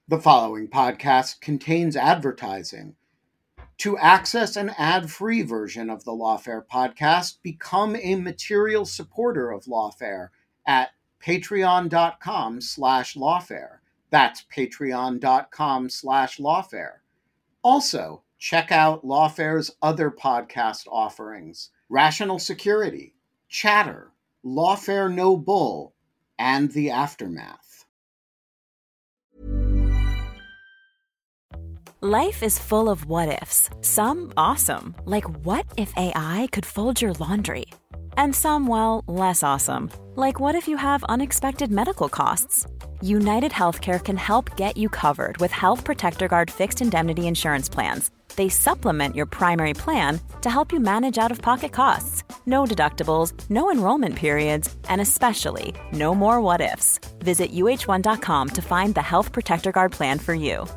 The following podcast contains advertising. To access an ad-free version of the Lawfare podcast, become a material supporter of Lawfare at patreon.com/lawfare. That's patreon.com/lawfare. Also, check out Lawfare's other podcast offerings: Rational Security, Chatter, Lawfare No Bull, and The Aftermath. Life is full of what-ifs. Some awesome, like what if AI could fold your laundry? And some, well, less awesome, like what if you have unexpected medical costs? United Healthcare can help get you covered with Health Protector Guard fixed indemnity insurance plans. They supplement your primary plan to help you manage out-of-pocket costs. No deductibles, no enrollment periods, and especially no more what-ifs. Visit uh1.com to find the Health Protector Guard plan for you.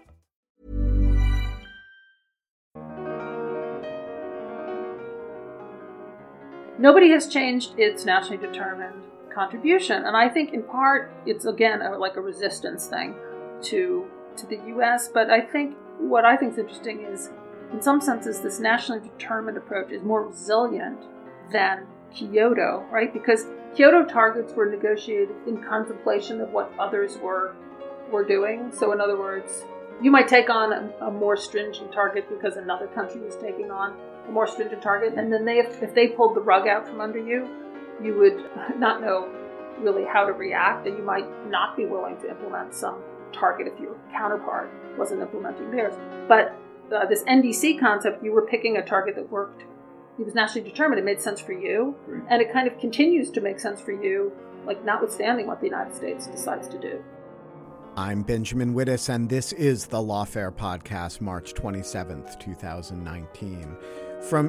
Nobody has changed its nationally determined contribution. And I think in part it's, again, like a resistance thing to the U.S. But I think what I think is interesting is, in some senses, this nationally determined approach is more resilient than Kyoto, right? Because Kyoto targets were negotiated in contemplation of what others were doing. So in other words, you might take on a more stringent target because another country was taking on a more stringent target, and then if they pulled the rug out from under you, you would not know really how to react, and you might not be willing to implement some target if your counterpart wasn't implementing theirs. But this NDC concept, you were picking a target that worked. It was nationally determined. It made sense for you, and it kind of continues to make sense for you, like notwithstanding what the United States decides to do. I'm Benjamin Wittes, and this is the Lawfare Podcast, March 27th, 2019. From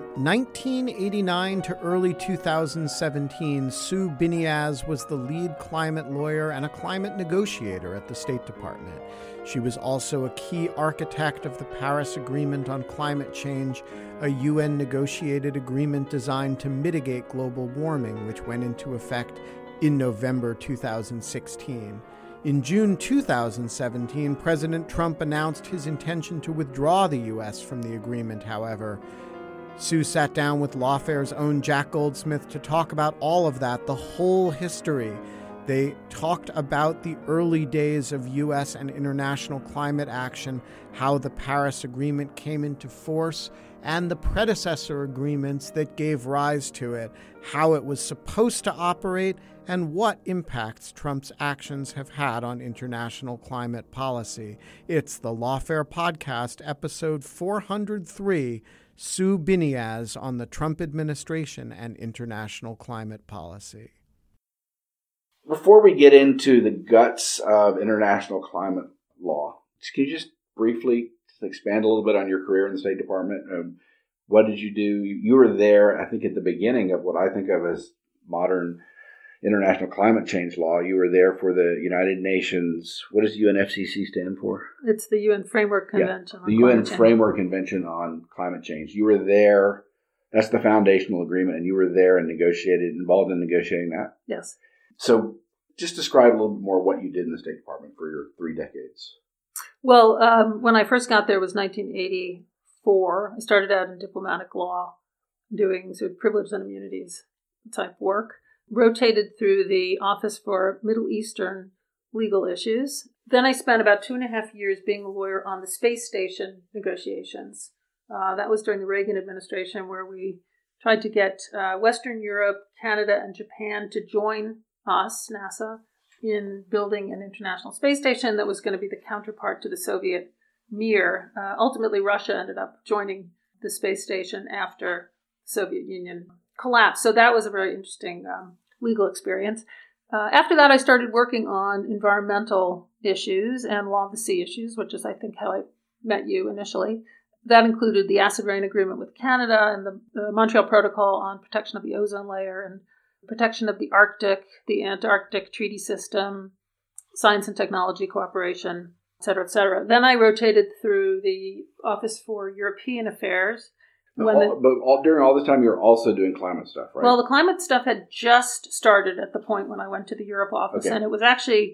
1989 to early 2017, Sue Biniaz was the lead climate lawyer and a climate negotiator at the State Department. She was also a key architect of the Paris Agreement on Climate Change, a UN-negotiated agreement designed to mitigate global warming, which went into effect in November 2016. In June 2017, President Trump announced his intention to withdraw the U.S. from the agreement, however. Sue sat down with Lawfare's own Jack Goldsmith to talk about all of that, the whole history. They talked about the early days of U.S. and international climate action, how the Paris Agreement came into force, and the predecessor agreements that gave rise to it, how it was supposed to operate, and what impacts Trump's actions have had on international climate policy. It's the Lawfare Podcast, episode 403, Sue Biniaz on the Trump administration and international climate policy. Before we get into the guts of international climate law, can you just briefly expand a little bit on your career in the State Department? What did you do? You were there, I think, at the beginning of what I think of as modern international climate change law. You were there for the United Nations. What does UNFCCC stand for? It's the UN Framework Convention. Yeah, the UN Framework Convention on Climate Change. You were there. That's the foundational agreement, and you were there and involved in negotiating that? Yes. So just describe a little bit more what you did in the State Department for your 3 decades. Well, when I first got there was 1984. I started out in diplomatic law, doing sort of privileged and immunities type work. Rotated through the Office for Middle Eastern Legal Issues. Then I spent about 2.5 years being a lawyer on the space station negotiations. That was during the Reagan administration, where we tried to get Western Europe, Canada, and Japan to join us, NASA, in building an international space station that was going to be the counterpart to the Soviet Mir. Ultimately, Russia ended up joining the space station after the Soviet Union collapsed. So that was a very interesting legal experience. After that, I started working on environmental issues and law of the sea issues, which is, I think, how I met you initially. That included the acid rain agreement with Canada and the Montreal Protocol on protection of the ozone layer and protection of the Arctic, the Antarctic Treaty System, science and technology cooperation, et cetera, et cetera. Then I rotated through the Office for European Affairs. During all this time, you were also doing climate stuff, right? Well, the climate stuff had just started at the point when I went to the Europe office, and it was actually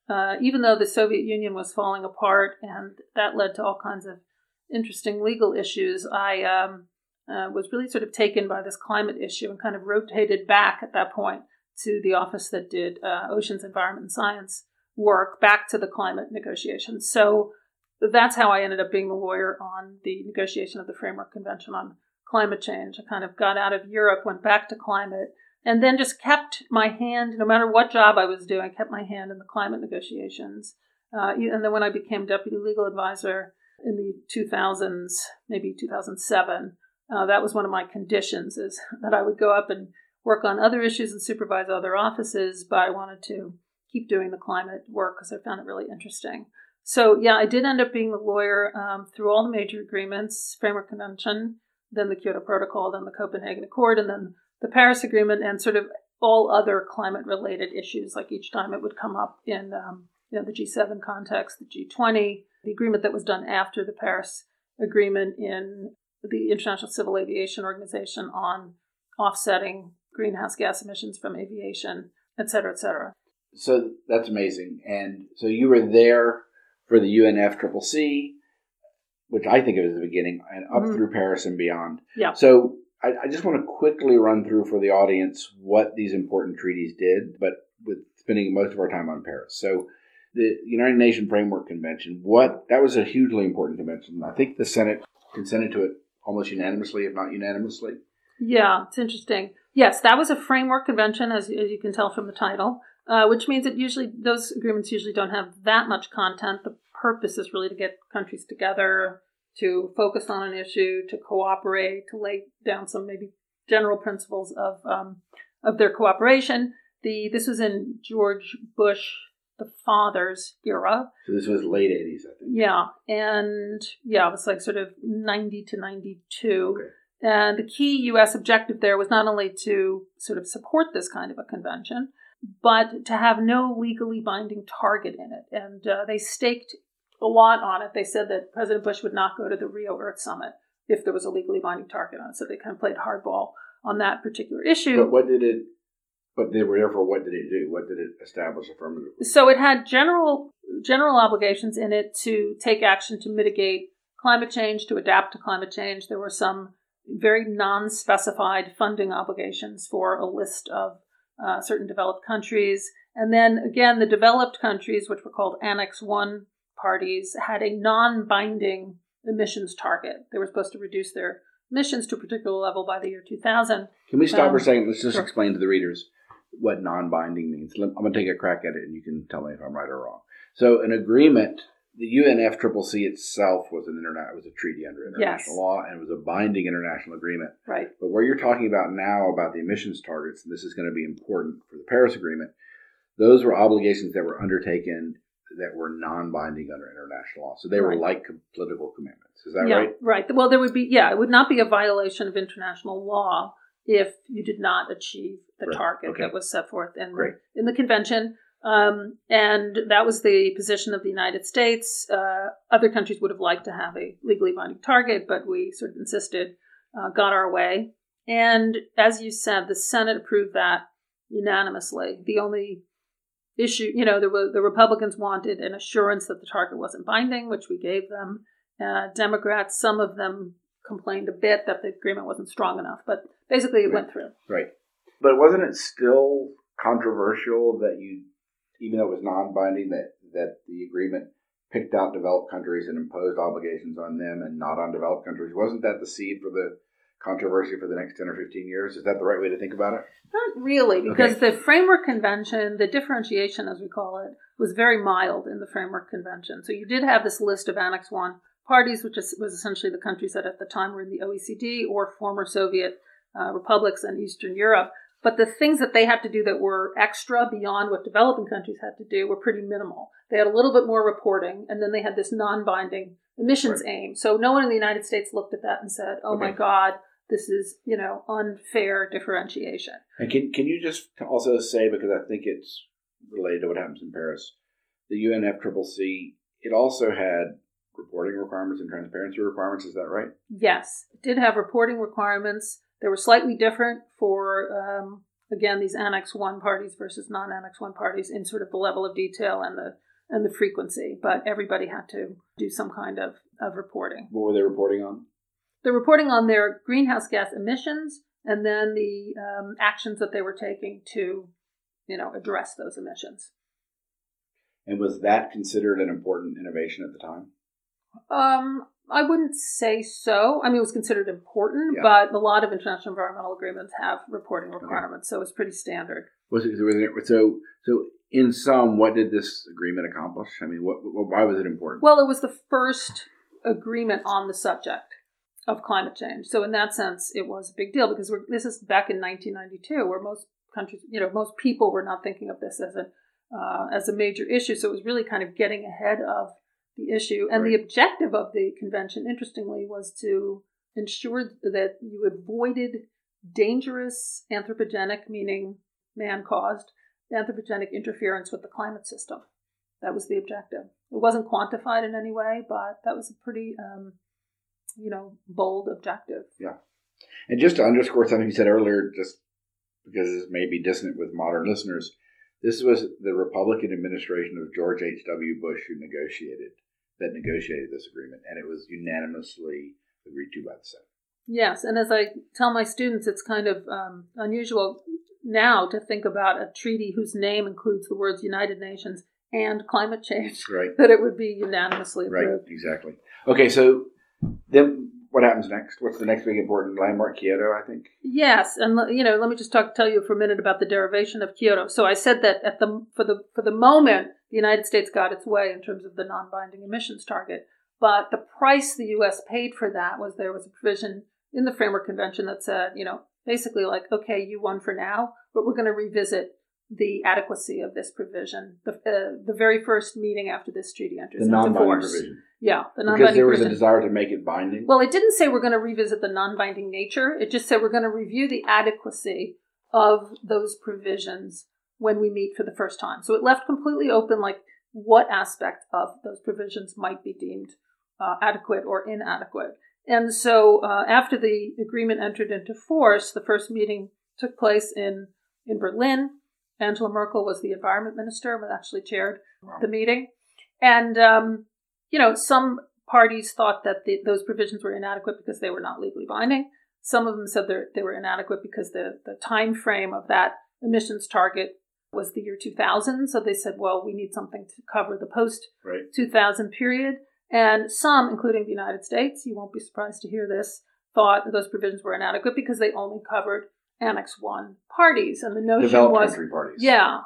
even though the Soviet Union was falling apart, and that led to all kinds of interesting legal issues, I was really sort of taken by this climate issue and kind of rotated back at that point to the office that did oceans, environment, and science work, back to the climate negotiations. So that's how I ended up being the lawyer on the negotiation of the Framework Convention on Climate Change. I kind of got out of Europe, went back to climate, and then just kept my hand, no matter what job I was doing, kept my hand in the climate negotiations. And then when I became deputy legal advisor in the 2000s, maybe 2007, that was one of my conditions, is that I would go up and work on other issues and supervise other offices, but I wanted to keep doing the climate work because I found it really interesting. So yeah, I did end up being the lawyer through all the major agreements, Framework Convention, then the Kyoto Protocol, then the Copenhagen Accord, and then the Paris Agreement, and sort of all other climate-related issues. Like each time it would come up in the G7 context, the G20, the agreement that was done after the Paris Agreement in the International Civil Aviation Organization on offsetting greenhouse gas emissions from aviation, et cetera, et cetera. So that's amazing. And so you were there for the UNFCCC, which I think of as the beginning, and up through Paris and beyond. Yeah. So I just want to quickly run through for the audience what these important treaties did, but with spending most of our time on Paris. So the United Nations Framework Convention, that was a hugely important convention. I think the Senate consented to it almost unanimously, if not unanimously. Yeah, it's interesting. Yes, that was a framework convention, as you can tell from the title, which means that those agreements usually don't have that much content. The purpose is really to get countries together, to focus on an issue, to cooperate, to lay down some maybe general principles of their cooperation. This was in George Bush, the father's era. So this was late 80s, I think. Yeah, and it was like sort of 90 to 92. Okay. And the key U.S. objective there was not only to sort of support this kind of a convention, but to have no legally binding target in it. And they staked a lot on it. They said that President Bush would not go to the Rio Earth Summit if there was a legally binding target on it. So they kind of played hardball on that particular issue. But what did it do? What did it establish affirmatively? So it had general obligations in it to take action to mitigate climate change, to adapt to climate change. There were some very non-specified funding obligations for a list of certain developed countries. And then again, the developed countries, which were called Annex 1 parties, had a non-binding emissions target. They were supposed to reduce their emissions to a particular level by the year 2000. Can we stop for a second? Let's just explain to the readers what non-binding means. I'm going to take a crack at it, and you can tell me if I'm right or wrong. So an agreement, the UNFCCC itself was a treaty under international law, and it was a binding international agreement. Right. But where you're talking about now about the emissions targets, and this is going to be important for the Paris Agreement, those were obligations that were undertaken that were non-binding under international law. So they were like political commitments. Is that right? Right. Well, there would be, it would not be a violation of international law if you did not achieve the target that was set forth in the convention. And that was the position of the United States. Other countries would have liked to have a legally binding target, but we sort of insisted, got our way. And as you said, the Senate approved that unanimously. The only issue, the Republicans wanted an assurance that the target wasn't binding, which we gave them. Democrats, some of them complained a bit that the agreement wasn't strong enough, but basically it went through. Right. But wasn't it still controversial that even though it was non-binding, that the agreement picked out developed countries and imposed obligations on them and not on developed countries? Wasn't that the seed for the controversy for the next 10 or 15 years? Is that the right way to think about it? Not really, because the Framework Convention, the differentiation, as we call it, was very mild in the Framework Convention. So you did have this list of Annex 1 parties, which was essentially the countries that at the time were in the OECD or former Soviet republics and Eastern Europe. But the things that they had to do that were extra beyond what developing countries had to do were pretty minimal. They had a little bit more reporting, and then they had this non-binding emissions aim. So no one in the United States looked at that and said, oh my God, this is, unfair differentiation. And can you just also say, because I think it's related to what happens in Paris, the UNFCCC, it also had reporting requirements and transparency requirements. Is that right? Yes, it did have reporting requirements. They were slightly different for again, these Annex 1 parties versus non-Annex 1 parties in sort of the level of detail and the frequency. But everybody had to do some kind of reporting. What were they reporting on? They're reporting on their greenhouse gas emissions and then the actions that they were taking to, address those emissions. And was that considered an important innovation at the time? I wouldn't say so. I mean, it was considered important, Yeah. but a lot of international environmental agreements have reporting requirements, so it's pretty standard. So in sum, what did this agreement accomplish? I mean, why was it important? Well, it was the first agreement on the subject of climate change. So in that sense, it was a big deal because this is back in 1992, where most countries, most people were not thinking of this as a major issue. So it was really kind of getting ahead of the issue. And Right. the objective of the convention, interestingly, was to ensure that you avoided dangerous anthropogenic, meaning man-caused, anthropogenic interference with the climate system. That was the objective. It wasn't quantified in any way, but that was a pretty, bold objective. Yeah. And just to underscore something you said earlier, just because this may be dissonant with modern listeners, this was the Republican administration of George H.W. Bush who negotiated this agreement, and it was unanimously agreed to by the Senate. Yes, and as I tell my students, it's kind of unusual now to think about a treaty whose name includes the words United Nations and climate change, Right. that it would be unanimously Right, approved. exactly. Okay, so then what happens next? What's the next big important landmark? Kyoto, I think? Yes, and let me just tell you for a minute about the derivation of Kyoto. So I said that for the moment, the United States got its way in terms of the non-binding emissions target, but the price the U.S. paid for that was there was a provision in the Framework Convention that said, basically like, okay, you won for now, but we're going to revisit the adequacy of this provision. The very first meeting after this treaty enters The into non-binding force. provision. Yeah, the non-binding Because there was provision. a desire to make it binding? Well, it didn't say we're going to revisit the non-binding nature. It just said we're going to review the adequacy of those provisions when we meet for the first time. So it left completely open, like, what aspect of those provisions might be deemed adequate or inadequate. And so after the agreement entered into force, the first meeting took place in Berlin. Angela Merkel was the environment minister and actually chaired the meeting. And, some parties thought that those provisions were inadequate because they were not legally binding. Some of them said they were inadequate because the time frame of that emissions target was the year 2000. So they said, well, we need something to cover the post-2000 period. And some, including the United States, you won't be surprised to hear this, thought that those provisions were inadequate because they only covered Annex 1 parties. And the notion Developed country parties. Yeah.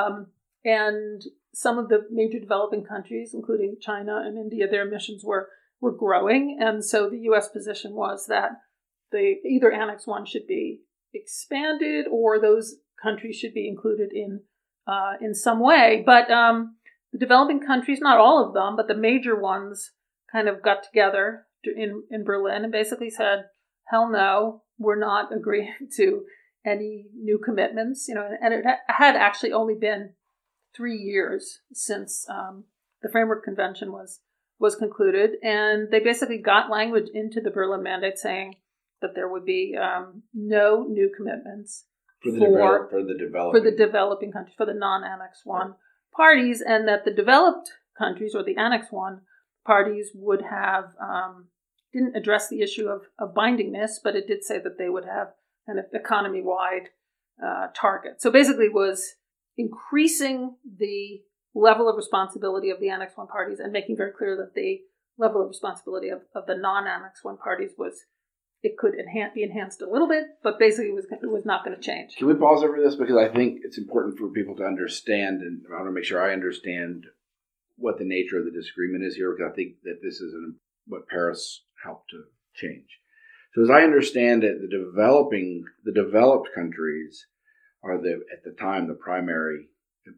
And some of the major developing countries, including China and India, their emissions were growing. And so the U.S. position was that either Annex 1 should be expanded or those countries should be included in some way. But the developing countries, not all of them, but the major ones kind of got together in Berlin and basically said, hell no, we're not agreeing to any new commitments. And it had actually only been 3 years since the Framework Convention was concluded. And they basically got language into the Berlin Mandate saying that there would be no new commitments for the developing countries, for the non-Annex 1 parties, and that the developed countries or the Annex 1 parties would have, didn't address the issue of bindingness, but it did say that they would have kind of economy-wide target. So basically it was increasing the level of responsibility of the Annex 1 parties and making very clear that the level of responsibility of the non-Annex 1 parties it could be enhanced a little bit, but basically it was not going to change. Can we pause over this? Because I think it's important for people to understand, and I want to make sure I understand what the nature of the disagreement is here, because I think that this is what Paris helped to change. So as I understand it, the developed countries are at the time the primary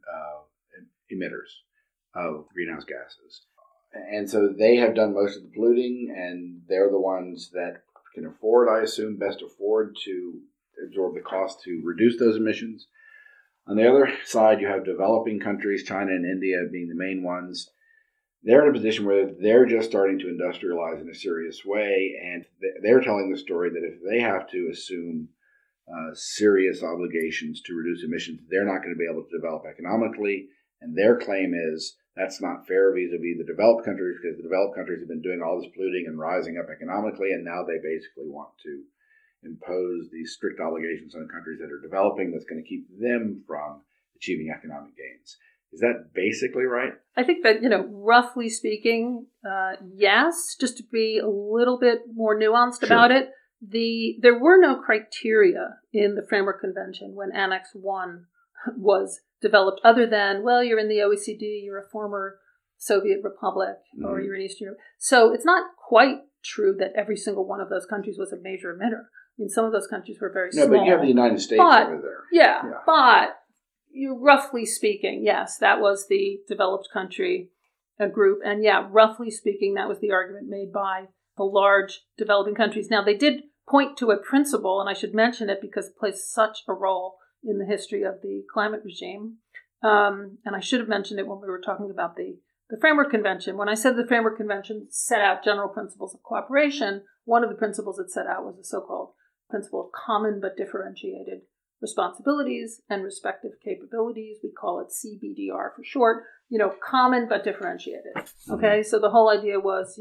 emitters of greenhouse gases. And so they have done most of the polluting, and they're the ones that can best afford to absorb the cost to reduce those emissions. On the other side, you have developing countries, China and India being the main ones. They're in a position where they're just starting to industrialize in a serious way, and they're telling the story that if they have to assume serious obligations to reduce emissions they're not going to be able to develop economically. And their claim is that's not fair vis-a-vis the developed countries, because the developed countries have been doing all this polluting and rising up economically, and now they basically want to impose these strict obligations on countries that are developing that's going to keep them from achieving economic gains. Is that basically right? I think that, roughly speaking, yes, just to be a little bit more nuanced about it. There were no criteria in the Framework Convention when Annex 1 was developed other than, well, you're in the OECD, you're a former Soviet republic, or you're in Eastern Europe. So it's not quite true that every single one of those countries was a major emitter. I mean, some of those countries were very small. No, but you have the United States over there. Yeah, but roughly speaking, yes, that was the developed country group. And roughly speaking, that was the argument made by the large developing countries. Now, they did point to a principle, and I should mention it because it plays such a role in the history of the climate regime. And I should have mentioned it when we were talking about the Framework Convention. When I said the Framework Convention set out general principles of cooperation, one of the principles it set out was the so-called principle of common but differentiated responsibilities and respective capabilities. We call it CBDR for short, common but differentiated. Okay, so the whole idea was,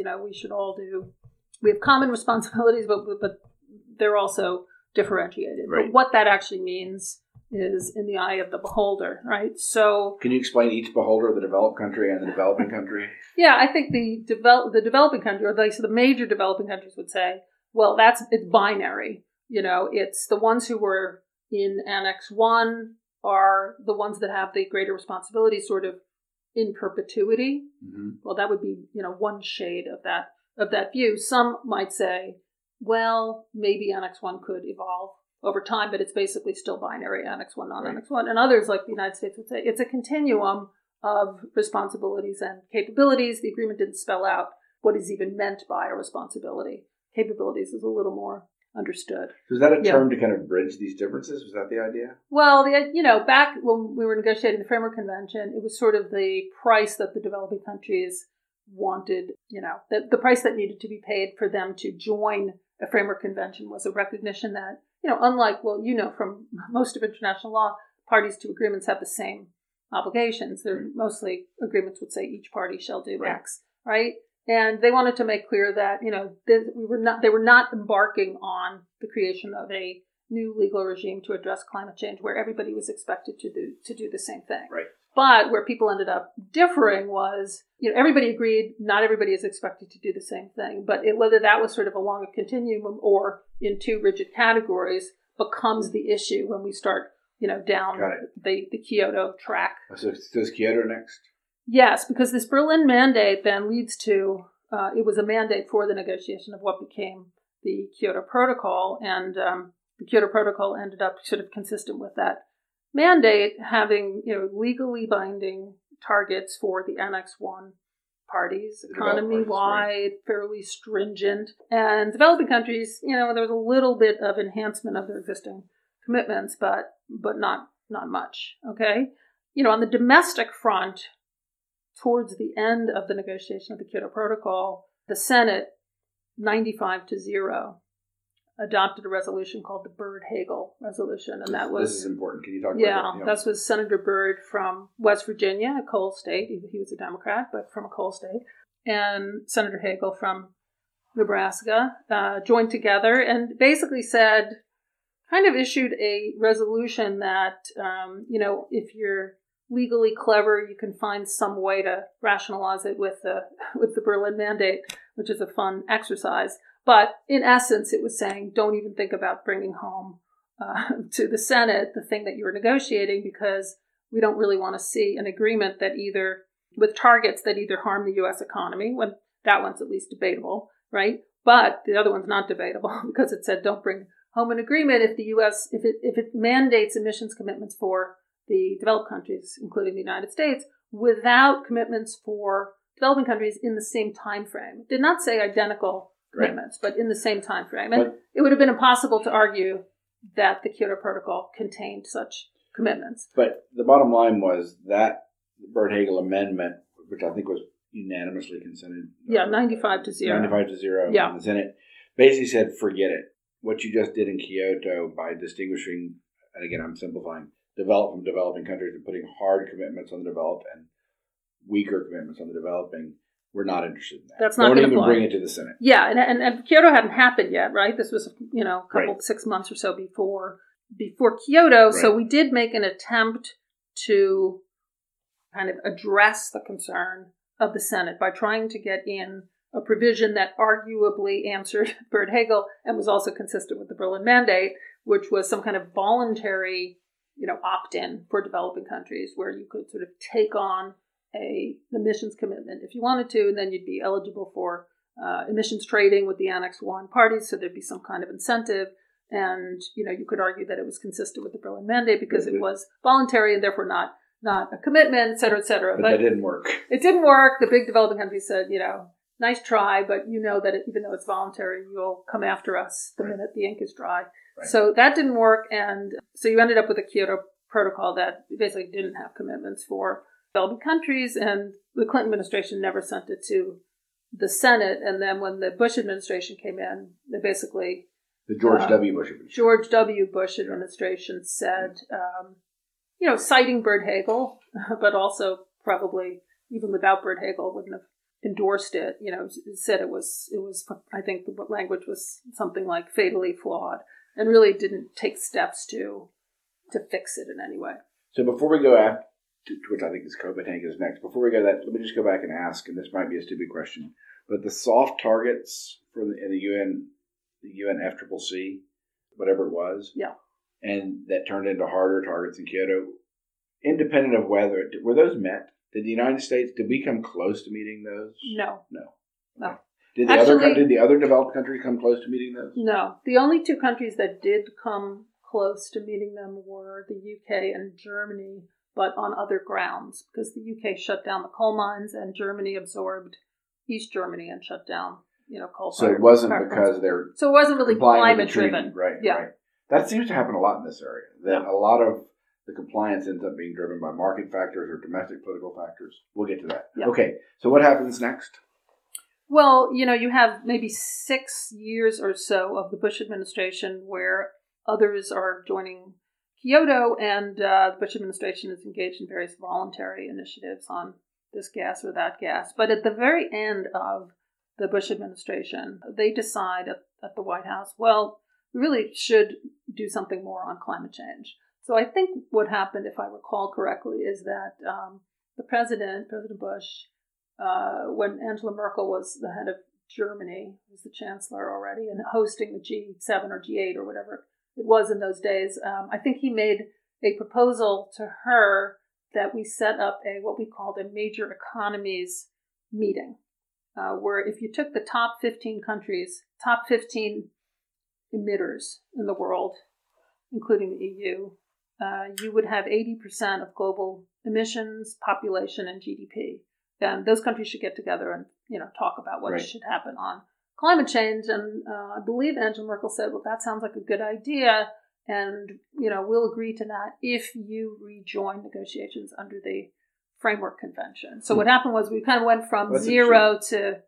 we have common responsibilities, but they're also differentiated. Right. But what that actually means is in the eye of the beholder, right? So, can you explain each beholder, the developed country and the developing country? Yeah, I think the developing country, or the major developing countries would say, well, it's binary. It's the ones who were in Annex 1 are the ones that have the greater responsibility sort of in perpetuity. Mm-hmm. Well, that would be, one shade of that view. Some might say, well, maybe Annex 1 could evolve over time, but it's basically still binary, Annex 1, non-Annex 1. And others, like the United States, would say it's a continuum of responsibilities and capabilities. The agreement didn't spell out what is even meant by a responsibility. Capabilities is a little more understood. So is that a term to kind of bridge these differences? Was that the idea? Well, back when we were negotiating the Framework Convention, it was sort of the price that the developing countries wanted, the price that needed to be paid for them to join a Framework Convention was a recognition that, unlike, from most of international law, parties to agreements have the same obligations. They're mostly agreements would say each party shall do X, right? And they wanted to make clear that, they were not embarking on the creation of a new legal regime to address climate change where everybody was expected to do the same thing. Right. But where people ended up differing was, everybody agreed not everybody is expected to do the same thing. But whether that was sort of along a continuum or in two rigid categories becomes the issue when we start, down the Kyoto track. So does Kyoto next? Yes, because this Berlin mandate then leads to, it was a mandate for the negotiation of what became the Kyoto Protocol. And the Kyoto Protocol ended up sort of consistent with that mandate, having legally binding targets for the Annex 1 parties, economy-wide, fairly stringent. And developing countries, there was a little bit of enhancement of their existing commitments, but not much, okay? On the domestic front, towards the end of the negotiation of the Kyoto Protocol, the Senate, 95-0, adopted a resolution called the Byrd-Hagel resolution, and that was... This is important. Can you talk about that? That was Senator Byrd from West Virginia, a coal state. He was a Democrat, but from a coal state. And Senator Hagel from Nebraska joined together and basically issued a resolution that, if you're legally clever, you can find some way to rationalize it with the Berlin Mandate, which is a fun exercise. But in essence, it was saying, don't even think about bringing home to the Senate the thing that you were negotiating, because we don't really want to see an agreement that with targets that either harm the U.S. economy, when that one's at least debatable, right? But the other one's not debatable because it said don't bring home an agreement if the U.S. if it mandates emissions commitments for the developed countries, including the United States, without commitments for developing countries in the same time frame. It did not say identical commitments, but in the same time frame. And it would have been impossible to argue that the Kyoto Protocol contained such commitments. But the bottom line was that Byrd-Hagel amendment, which I think was unanimously consented. 95-0. 95-0 in the Senate, basically said, forget it. what you just did in Kyoto by distinguishing, and again, I'm simplifying, developed from developing countries and putting hard commitments on the developed and weaker commitments on the developing, we're not interested in that. That's not going to Don't even apply. bring it to the Senate. Yeah, and Kyoto hadn't happened yet, right? This was, a couple, Right. 6 months or so before Kyoto. Right. So we did make an attempt to kind of address the concern of the Senate by trying to get in a provision that arguably answered Byrd-Hagel and was also consistent with the Berlin Mandate, which was some kind of voluntary, opt-in for developing countries where you could sort of take on a emissions commitment if you wanted to, and then you'd be eligible for emissions trading with the Annex 1 parties, so there'd be some kind of incentive. And, you could argue that it was consistent with the Berlin Mandate because it was voluntary and therefore not a commitment, et cetera, et cetera. But that didn't work. It didn't work. The big developing countries said, nice try, but that even though it's voluntary, you'll come after us the minute the ink is dry. Right. So that didn't work. And so you ended up with a Kyoto Protocol that basically didn't have commitments for developing countries. And the Clinton administration never sent it to the Senate. And then when the Bush administration came in, they basically... The George W. Bush administration. George W. Bush administration said, citing Byrd-Hagel, but also probably even without Byrd-Hagel wouldn't have endorsed it. Said it was. I think the language was something like fatally flawed, and really didn't take steps to fix it in any way. So before we go after, which I think is Copenhagen is next. Before we go to that, let me just go back and ask, and this might be a stupid question, but the soft targets in the UN FCCC, whatever it was, yeah, and that turned into harder targets in Kyoto, independent of whether were those met. Did we come close to meeting those? No. Did Actually, the other developed countries come close to meeting those? No. The only two countries that did come close to meeting them were the UK and Germany, but on other grounds, because the UK shut down the coal mines and Germany absorbed East Germany and shut down, coal. So it wasn't because they're so it wasn't really climate driven, right? Yeah. Right. That seems to happen a lot in this area. That a lot of the compliance ends up being driven by market factors or domestic political factors. We'll get to that. Yeah. Okay. So what happens next? Well, you have maybe 6 years or so of the Bush administration where others are joining Kyoto, and the Bush administration is engaged in various voluntary initiatives on this gas or that gas. But at the very end of the Bush administration, they decide at the White House, well, we really should do something more on climate change. So I think what happened, if I recall correctly, is that the President Bush, when Angela Merkel was the head of Germany, was the chancellor already, and hosting the G7 or G8 or whatever it was in those days, I think he made a proposal to her that we set up what we called a major economies meeting, where if you took the top 15 countries, top 15 emitters in the world, including the EU, you would have 80% of global emissions, population, and GDP. And those countries should get together and talk about what should happen on climate change. And I believe Angela Merkel said, well, that sounds like a good idea. And, we'll agree to that if you rejoin negotiations under the Framework Convention. So what happened was we kind of went from 0 to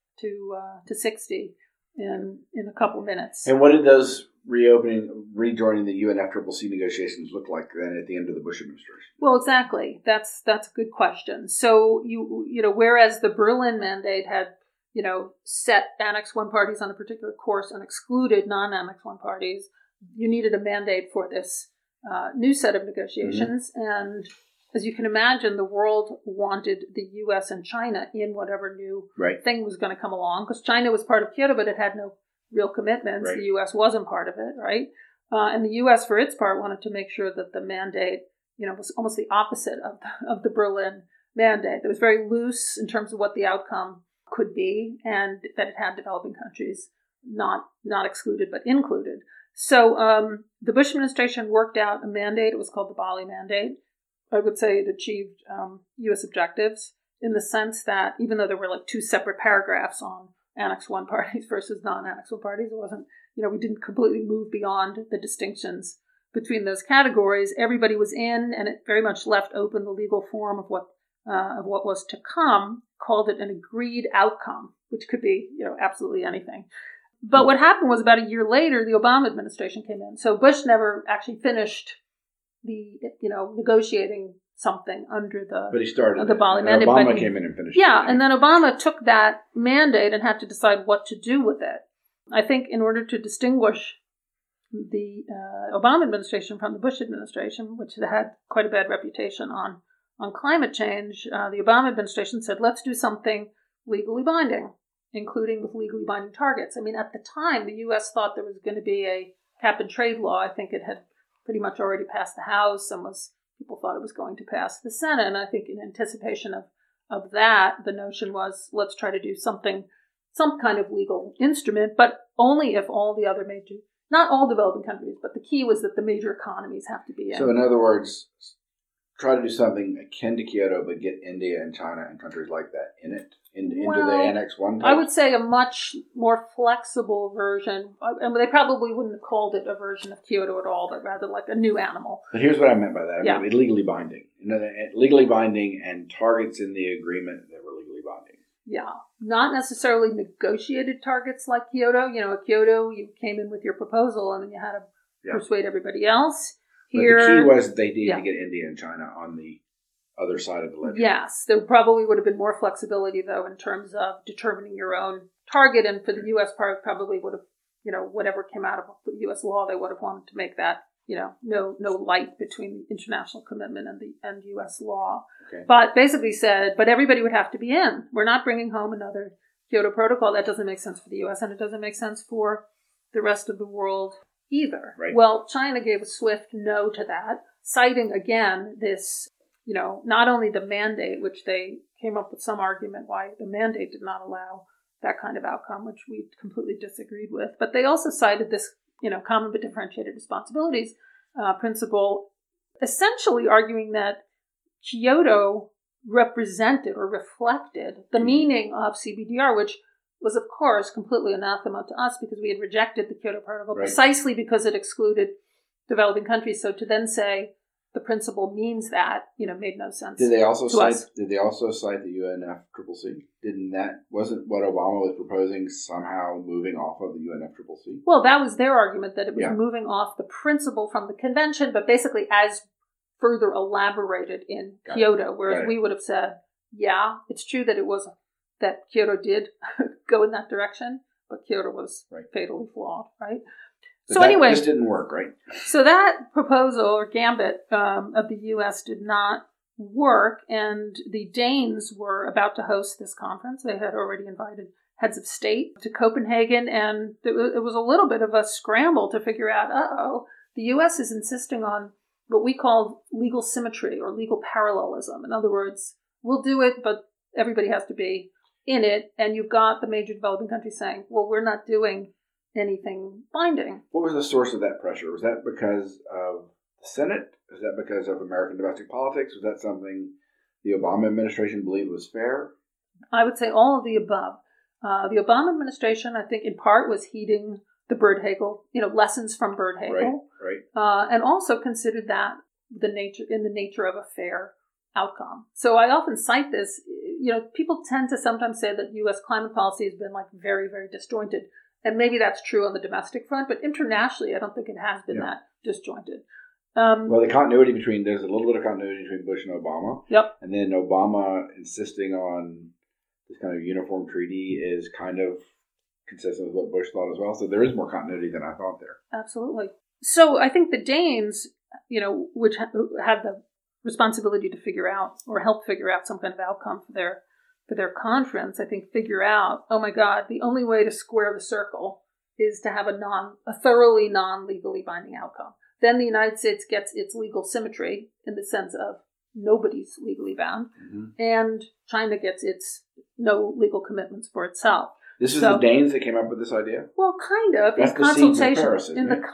60 in a couple minutes. And what did those rejoining the UN FCCC negotiations look like then at the end of the Bush administration? Well, exactly. That's a good question. So whereas the Berlin Mandate had set Annex 1 parties on a particular course and excluded non-Annex 1 parties, you needed a mandate for this new set of negotiations. Mm-hmm. And as you can imagine, the world wanted the U.S. and China in whatever new thing was going to come along, because China was part of Kyoto, but it had no real commitments. Right. The U.S. wasn't part of it, right? And the U.S., for its part, wanted to make sure that the mandate, was almost the opposite of the Berlin Mandate. It was very loose in terms of what the outcome could be, and that it had developing countries not excluded but included. So the Bush administration worked out a mandate. It was called the Bali Mandate. I would say it achieved U.S. objectives in the sense that even though there were like 2 separate paragraphs on Annex 1 parties versus non-Annex 1 parties, it wasn't, we didn't completely move beyond the distinctions between those categories. Everybody was in, and it very much left open the legal form of what was to come, called it an agreed outcome, which could be, absolutely anything. But what happened was about a year later, the Obama administration came in. So Bush never actually finished the, negotiating something under the But he started the Bali mandate. mandate. Obama came in and finished. Yeah, and then Obama took that mandate and had to decide what to do with it. I think in order to distinguish the Obama administration from the Bush administration, which had quite a bad reputation on climate change, the Obama administration said, let's do something legally binding, including with legally binding targets. I mean, at the time, the U.S. thought there was going to be a cap and trade law. I think it had pretty much already passed the House and people thought it was going to pass the Senate. And I think in anticipation of that, the notion was, let's try to do some kind of legal instrument, but only if all the other not all developing countries, but the key was that the major economies have to be in. So in other words, try to do something akin to Kyoto, but get India and China and countries like that into the Annex 1 type? I would say a much more flexible version. And they probably wouldn't have called it a version of Kyoto at all, but rather like a new animal. But here's what I meant by that. I mean, Yeah. legally binding. Legally binding and targets in the agreement that were legally binding. Yeah. Not necessarily negotiated targets like Kyoto. At Kyoto, you came in with your proposal and then you had to persuade everybody else. Here, but the key was they needed to get India and China on the other side of the ledger. Yes. There probably would have been more flexibility, though, in terms of determining your own target. And for the U.S. part, probably would have, whatever came out of the U.S. law, they would have wanted to make that, no light between the international commitment and U.S. law. Okay. But basically said, but everybody would have to be in. We're not bringing home another Kyoto Protocol. That doesn't make sense for the U.S. and it doesn't make sense for the rest of the world either. Right. Well, China gave a swift no to that, citing again this, not only the mandate, which they came up with some argument why the mandate did not allow that kind of outcome, which we completely disagreed with, but they also cited this, common but differentiated responsibilities principle, essentially arguing that Kyoto represented or reflected the meaning of CBDR, which was, of course, completely anathema to us because we had rejected the Kyoto Protocol precisely because it excluded developing countries. So to then say the principle means that, made no sense. Did they also cite us. the UNFCCC? Wasn't what Obama was proposing somehow moving off of the UNFCCC? Well, that was their argument, that it was moving off the principle from the convention, but basically as further elaborated in Kyoto, whereas we would have said, it's true that Kyoto did go in that direction, but Kyoto was fatally flawed, right? But anyway, this didn't work, right? So that proposal or gambit of the U.S. did not work, and the Danes were about to host this conference. They had already invited heads of state to Copenhagen, and it was a little bit of a scramble to figure out, the U.S. is insisting on what we call legal symmetry or legal parallelism. In other words, we'll do it, but everybody has to be in it, and you've got the major developing countries saying, well, we're not doing anything binding. What was the source of that pressure? Was that because of the Senate? Was that because of American domestic politics? Was that something the Obama administration believed was fair? I would say all of the above. The Obama administration, I think, in part was heeding the Byrd-Hagel, lessons from Byrd-Hagel, right. And also considered that in the nature of a fair outcome. So I often cite this. People tend to sometimes say that U.S. climate policy has been very, very disjointed. And maybe that's true on the domestic front, but internationally, I don't think it has been that disjointed. Well, there's a little bit of continuity between Bush and Obama. Yep. And then Obama insisting on this kind of uniform treaty is kind of consistent with what Bush thought as well. So there is more continuity than I thought there. Absolutely. So I think the Danes, which had the responsibility to figure out or help figure out some kind of outcome for their conference, I think figure out, oh my God, the only way to square the circle is to have a thoroughly non-legally binding outcome. Then the United States gets its legal symmetry in the sense of nobody's legally bound, and China gets its no legal commitments for itself. This is the Danes that came up with this idea? Well, kind of. That's the seeds of Paris,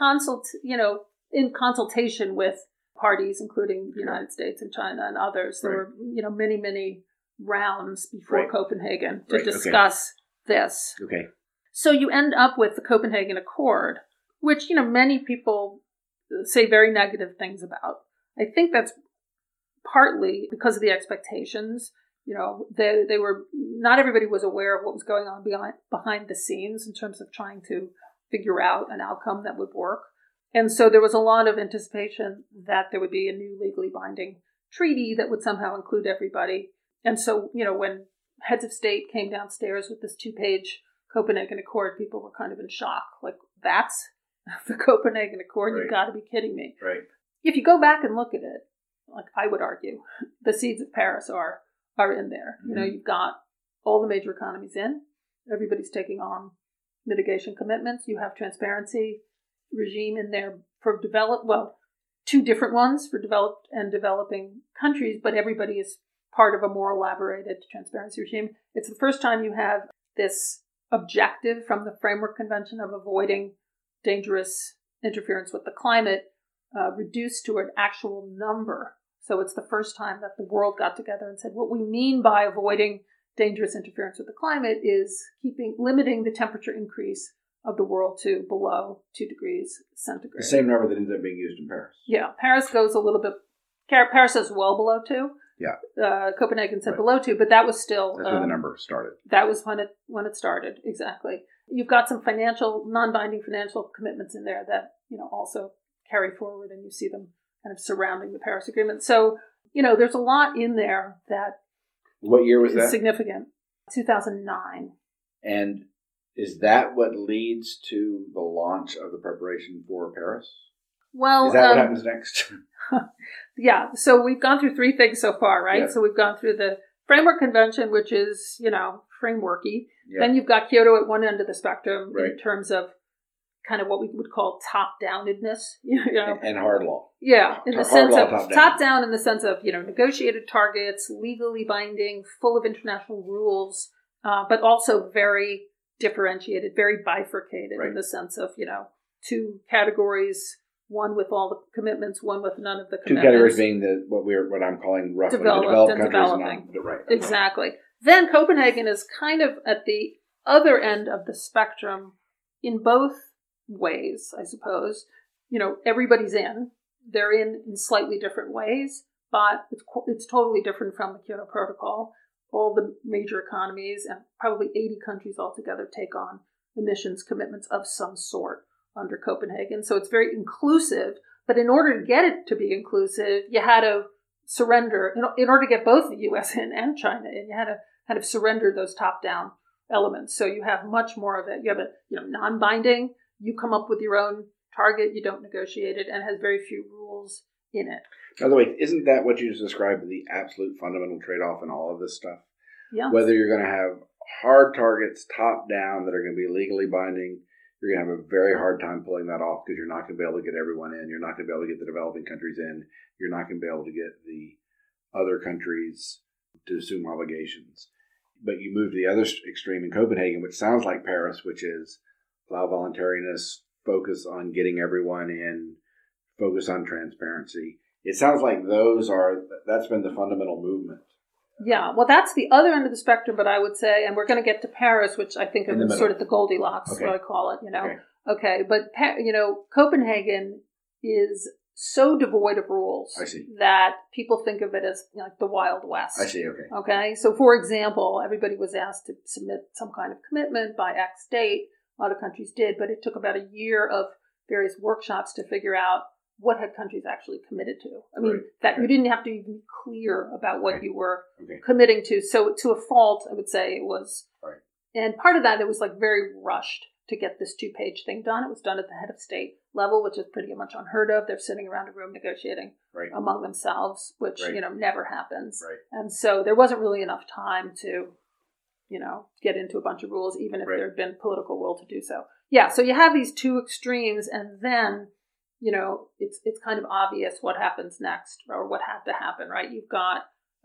in consultation with parties, including the United States and China and others. There were, many, many rounds before Copenhagen to discuss this. Okay. So you end up with the Copenhagen Accord, which, many people say very negative things about. I think that's partly because of the expectations. They were, not everybody was aware of what was going on behind the scenes in terms of trying to figure out an outcome that would work. And so there was a lot of anticipation that there would be a new legally binding treaty that would somehow include everybody. And so, when heads of state came downstairs with this 2-page Copenhagen Accord, people were kind of in shock. Like, that's the Copenhagen Accord? Right. You've got to be kidding me. Right. If you go back and look at it, like I would argue, the seeds of Paris are in there. Mm-hmm. You've got all the major economies in. Everybody's taking on mitigation commitments. You have transparency regime in there for two different ones for developed and developing countries, but everybody is part of a more elaborated transparency regime. It's the first time you have this objective from the Framework Convention of avoiding dangerous interference with the climate reduced to an actual number. So it's the first time that the world got together and said, what we mean by avoiding dangerous interference with the climate is limiting the temperature increase of the world to below 2 degrees centigrade. The same number that ends up being used in Paris. Yeah, Paris goes a little bit. Paris says well below 2. Yeah. Copenhagen said below 2, but that was still. That's when the number started. That was when it started, exactly. You've got some non-binding financial commitments in there that also carry forward, and you see them kind of surrounding the Paris Agreement. So there's a lot in there that. What year was that? Significant. 2009. And is that what leads to the launch of the preparation for Paris? Well, is that what happens next? Yeah. So we've gone through 3 things so far, right? Yeah. So we've gone through the Framework Convention, which is, frameworky. Yeah. Then you've got Kyoto at one end of the spectrum Right. in terms of kind of what we would call top-downedness, And hard law. Yeah, in the Hard sense law, of top-down in the sense of, negotiated targets, legally binding, full of international rules, but also very differentiated, very bifurcated Right. in the sense of, 2 categories, one with all the commitments, one with none of the 2 commitments. categories being what I'm calling roughly Developed the developed and countries. developing. Right. Exactly. Then Copenhagen is kind of at the other end of the spectrum in both ways, I suppose. Everybody's in. They're in slightly different ways, but it's totally different from the Kyoto Protocol. All the major economies and probably 80 countries altogether take on emissions commitments of some sort under Copenhagen. So it's very inclusive, but in order to get it to be inclusive, you had to surrender. In order to get both the U.S. in and China in, you had to kind of surrender those top-down elements. So you have much more of it. You have a non-binding. You come up with your own target. You don't negotiate it, and has very few rules in it. By the way, isn't that what you just described, the absolute fundamental trade-off in all of this stuff? Yeah. Whether you're going to have hard targets top-down that are going to be legally binding, you're going to have a very hard time pulling that off because you're not going to be able to get everyone in. You're not going to be able to get the developing countries in. You're not going to be able to get the other countries to assume obligations. But you move to the other extreme in Copenhagen, which sounds like Paris, which is allow voluntariness, focus on getting everyone in, focus on transparency. It sounds like that's been the fundamental movement. Yeah, well, that's the other end of the spectrum, but I would say, and we're going to get to Paris, which I think is sort of the Goldilocks, okay. what I call it, Okay. but, Copenhagen is so devoid of rules I see. that people think of it as like the Wild West. I see, okay. Okay, so for example, everybody was asked to submit some kind of commitment by X date. A lot of countries did, but it took about a year of various workshops to figure out what had countries actually committed to. I mean, Right. you didn't have to even be clear about what you were Okay. committing to. So to a fault, I would say it was. Right. And part of that, it was like very rushed to get this 2-page thing done. It was done at the head of state level, which is pretty much unheard of. They're sitting around a room negotiating Right. among themselves, which, Right. never happens. Right. And so there wasn't really enough time to, get into a bunch of rules, even if Right. there had been political will to do so. Yeah, so you have these 2 extremes, and then, it's kind of obvious what happens next, or what had to happen, right? You've got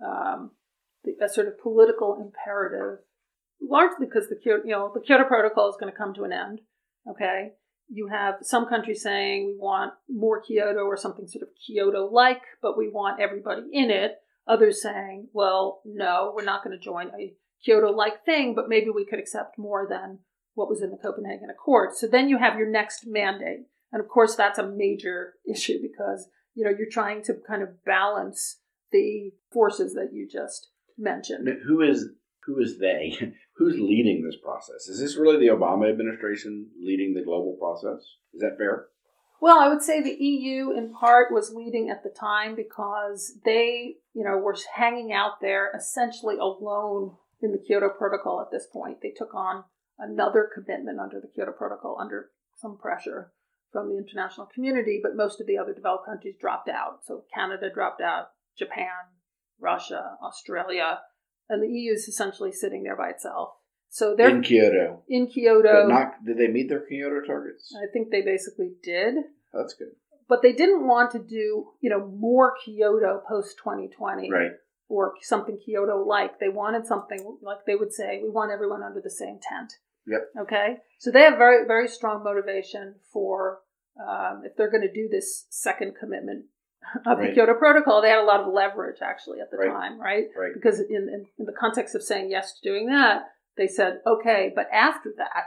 a sort of political imperative, largely because the Kyoto Protocol is going to come to an end, okay? You have some countries saying we want more Kyoto or something sort of Kyoto-like, but we want everybody in it. Others saying, well, no, we're not going to join a Kyoto-like thing, but maybe we could accept more than what was in the Copenhagen Accord. So then you have your next mandate. And of course, that's a major issue because, you're trying to kind of balance the forces that you just mentioned. Who is they? Who's leading this process? Is this really the Obama administration leading the global process? Is that fair? Well, I would say the EU in part was leading at the time because they, were hanging out there essentially alone in the Kyoto Protocol at this point. They took on another commitment under the Kyoto Protocol under some pressure from the international community, but most of the other developed countries dropped out. So Canada dropped out, Japan, Russia, Australia, and the EU is essentially sitting there by itself. So they're in Kyoto. But did they meet their Kyoto targets? I think they basically did. That's good. But they didn't want to do, more Kyoto post 2020. Right. Or something Kyoto-like. They wanted something like they would say, we want everyone under the same tent. Yep. Okay? So they have very, very strong motivation for, if they're going to do this second commitment of the Kyoto Protocol, they had a lot of leverage actually at the time, right? Right. Because in the context of saying yes to doing that, they said, okay, but after that,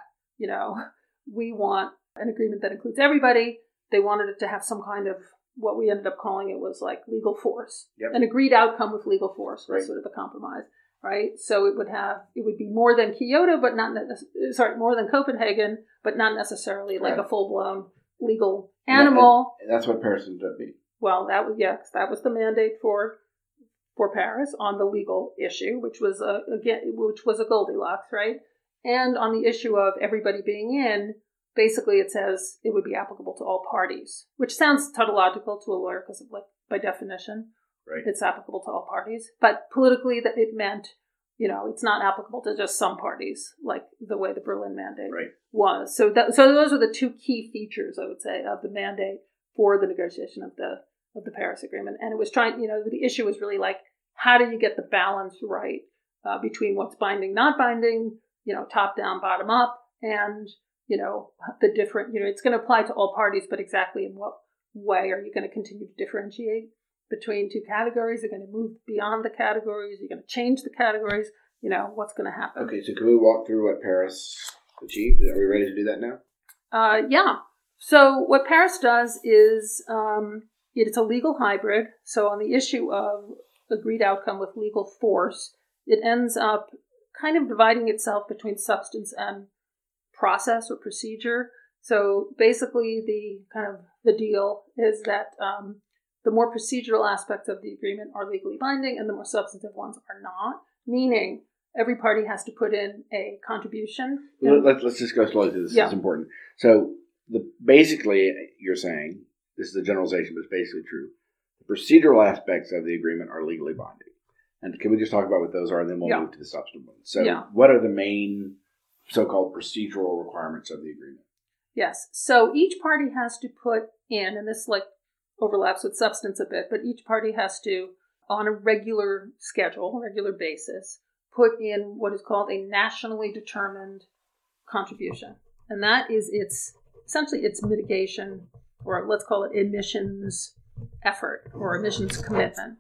we want an agreement that includes everybody. They wanted it to have some kind of, what we ended up calling it was like legal force. Yep. An agreed outcome with legal force was sort of the compromise, right? So it would be more than Kyoto, but more than Copenhagen, but not necessarily like a full-blown legal animal. And that's what Paris ended up being. Well, that was the mandate for Paris on the legal issue, which was a Goldilocks, right? And on the issue of everybody being in, basically it says it would be applicable to all parties, which sounds tautological to a lawyer because, by definition, it's applicable to all parties. But politically, that it meant, it's not applicable to just some parties, like the way the Berlin Mandate was. So those are the two key features, I would say, of the mandate for the negotiation of the Paris Agreement. And it was trying, the issue was really like, how do you get the balance right between what's binding, not binding, top down, bottom up, and the different, it's going to apply to all parties, but exactly in what way are you going to continue to differentiate between two categories? Are you going to move beyond the categories? Are you going to change the categories? What's going to happen? Okay, so can we walk through what Paris achieved? Are we ready to do that now? Yeah. So what Paris does is it's a legal hybrid. So on the issue of agreed outcome with legal force, it ends up kind of dividing itself between substance and process or procedure. So basically the deal is that the more procedural aspects of the agreement are legally binding and the more substantive ones are not, meaning every party has to put in a contribution. Let's just go slowly through this. It's important. So basically you're saying, this is a generalization, but it's basically true, the procedural aspects of the agreement are legally binding. And can we just talk about what those are, and then we'll move to the substantive ones. So what are the main so-called procedural requirements of the agreement? Yes. So each party has to put in, and this overlaps with substance a bit, but each party has to, on a regular basis, put in what is called a nationally determined contribution. And that is essentially its mitigation, or let's call it emissions effort or emissions commitment.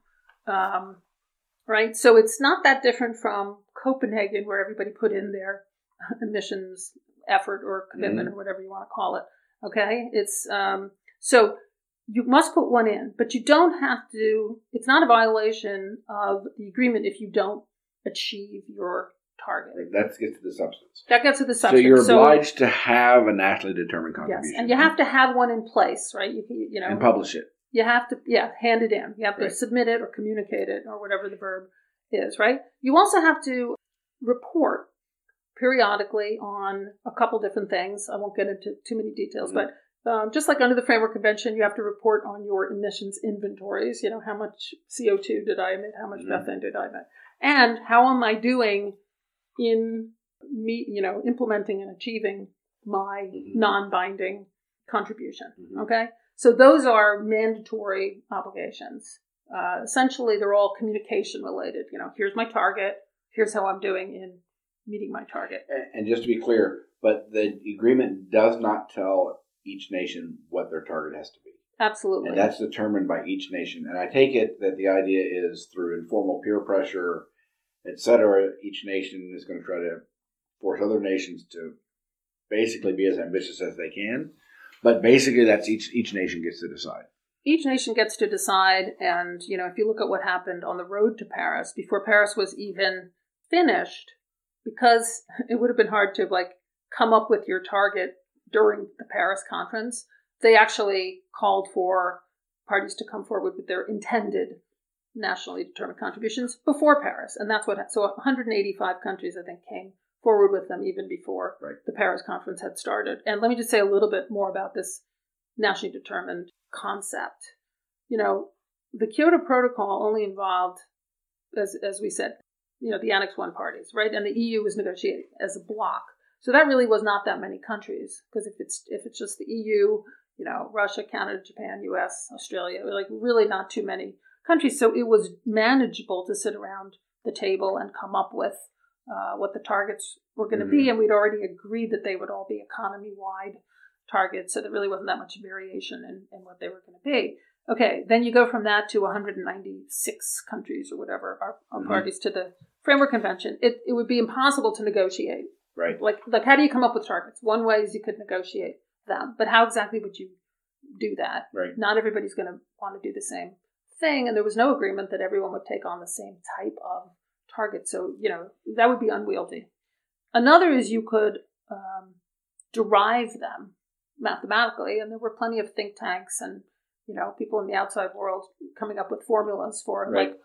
Right? So it's not that different from Copenhagen, where everybody put in their emissions effort or commitment or whatever you want to call it. Okay? It's so you must put one in, but you don't have to. It's not a violation of the agreement if you don't achieve your target. That gets to the substance. That gets to the substance. So you're obliged to have a nationally determined contribution. Yes, and you have to have one in place, right? And publish it. You have to, hand it in. You have to submit it or communicate it or whatever the verb is, right? You also have to report periodically on a couple different things. I won't get into too many details, but just like under the Framework Convention, you have to report on your emissions inventories. How much CO2 did I emit? How much methane did I emit? And how am I doing in implementing and achieving my non-binding contribution? Okay? So those are mandatory obligations. Essentially, they're all communication related. Here's my target. Here's how I'm doing in meeting my target. And just to be clear, but the agreement does not tell each nation what their target has to be. Absolutely. And that's determined by each nation. And I take it that the idea is through informal peer pressure, et cetera, each nation is going to try to force other nations to basically be as ambitious as they can. But basically, that's each nation gets to decide. each nation gets to decide. And, if you look at what happened on the road to Paris, before Paris was even finished, because it would have been hard to come up with your target during the Paris conference, they actually called for parties to come forward with their intended nationally determined contributions before Paris. And that's so 185 countries, I think, came forward with them even before the Paris conference had started. And let me just say a little bit more about this nationally determined concept. The Kyoto Protocol only involved, as we said, the Annex I parties, right? And the EU was negotiating as a bloc. So that really was not that many countries, because if it's just the EU, Russia, Canada, Japan, US, Australia, really not too many countries. So it was manageable to sit around the table and come up with what the targets were going to be. And we'd already agreed that they would all be economy-wide targets. So there really wasn't that much variation in what they were going to be. Okay, then you go from that to 196 countries or whatever are parties to the Framework Convention. It would be impossible to negotiate. Right. Like how do you come up with targets? One way is you could negotiate them, but how exactly would you do that? Right. Not everybody's going to want to do the same thing, and there was no agreement that everyone would take on the same type of target. So, that would be unwieldy. Another is you could derive them mathematically, and there were plenty of think tanks and people in the outside world coming up with formulas for it.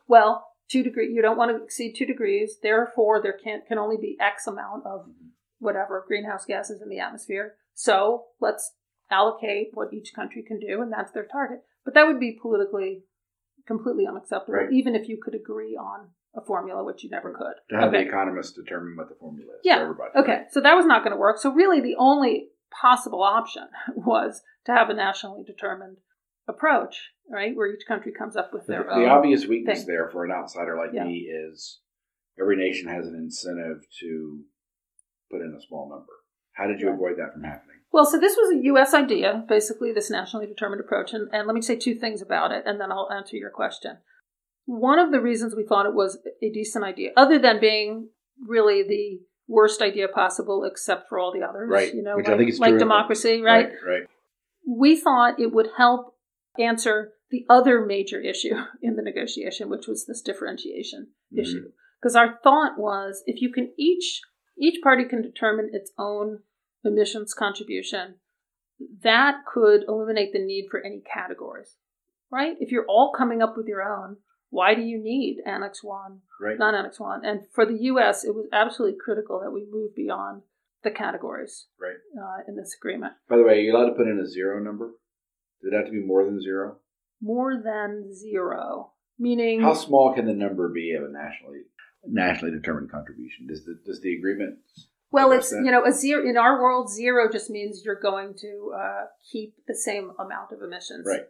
2 degrees, you don't want to exceed 2 degrees. Therefore, there can only be X amount of whatever greenhouse gases in the atmosphere. So let's allocate what each country can do, and that's their target. But that would be politically completely unacceptable, even if you could agree on a formula, which you never could. To have the economists determine what the formula is for everybody. Okay, so that was not going to work. So really the only possible option was to have a nationally determined approach, right, where each country comes up with their own. The obvious weakness thing there for an outsider like me is every nation has an incentive to put in a small number. How did you avoid that from happening? Well, so this was a U.S. idea, basically, this nationally determined approach. And let me say two things about it, and then I'll answer your question. One of the reasons we thought it was a decent idea, other than being really the worst idea possible, except for all the others, right? Which I think is true. Like democracy, right? Right. We thought it would help answer the other major issue in the negotiation, which was this differentiation issue. Because our thought was, if you can each party can determine its own emissions contribution, that could eliminate the need for any categories, right? If you're all coming up with your own, why do you need Annex 1, non-Annex 1? And for the U.S., it was absolutely critical that we move beyond the categories in this agreement. By the way, are you allowed to put in a zero number? Does it have to be more than zero? More than zero, meaning... How small can the number be of a nationally determined contribution? Does the agreement... Well, it's, a zero. In our world, zero just means you're going to keep the same amount of emissions. Right.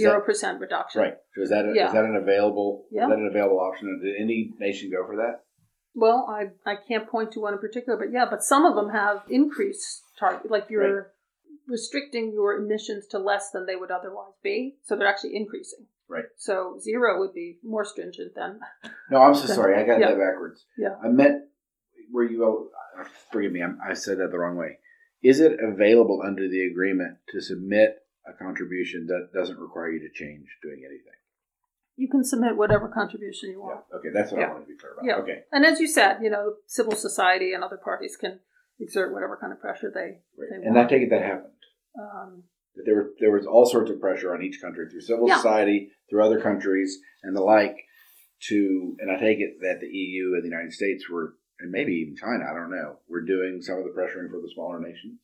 0% reduction. Right. So is that an available option? Did any nation go for that? Well, I can't point to one in particular, but some of them have increased target, like you're restricting your emissions to less than they would otherwise be. So they're actually increasing. Right. So zero would be more stringent than... No, I'm so sorry. I got that backwards. Yeah. I meant where you go... Forgive me, I said that the wrong way. Is it available under the agreement to submit a contribution that doesn't require you to change doing anything? You can submit whatever contribution you want. Yeah. Okay, that's what I wanted to be clear about. Yeah. Okay. And as you said, civil society and other parties can exert whatever kind of pressure they want. And I take it that happened. There was all sorts of pressure on each country through civil society, through other countries, and the like, and I take it that the EU and the United States were, and maybe even China, I don't know, we're doing some of the pressuring for the smaller nations?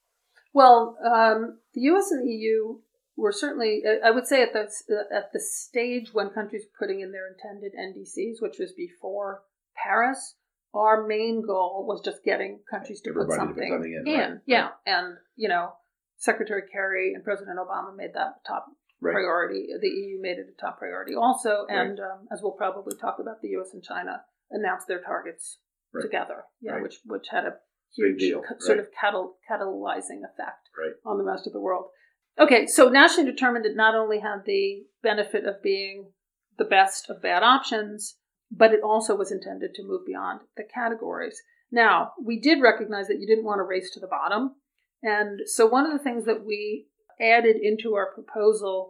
Well, the U.S. and the EU were certainly, I would say, at the stage when countries were putting in their intended NDCs, which was before Paris, our main goal was just getting countries to put something in. Yeah. And, Secretary Kerry and President Obama made that a top priority. The EU made it a top priority also. And as we'll probably talk about, the U.S. and China announced their targets together, which had a huge sort of catalyzing effect on the rest of the world. Okay, so nationally determined, it not only had the benefit of being the best of bad options, but it also was intended to move beyond the categories. Now, we did recognize that you didn't want to race to the bottom. And so one of the things that we added into our proposal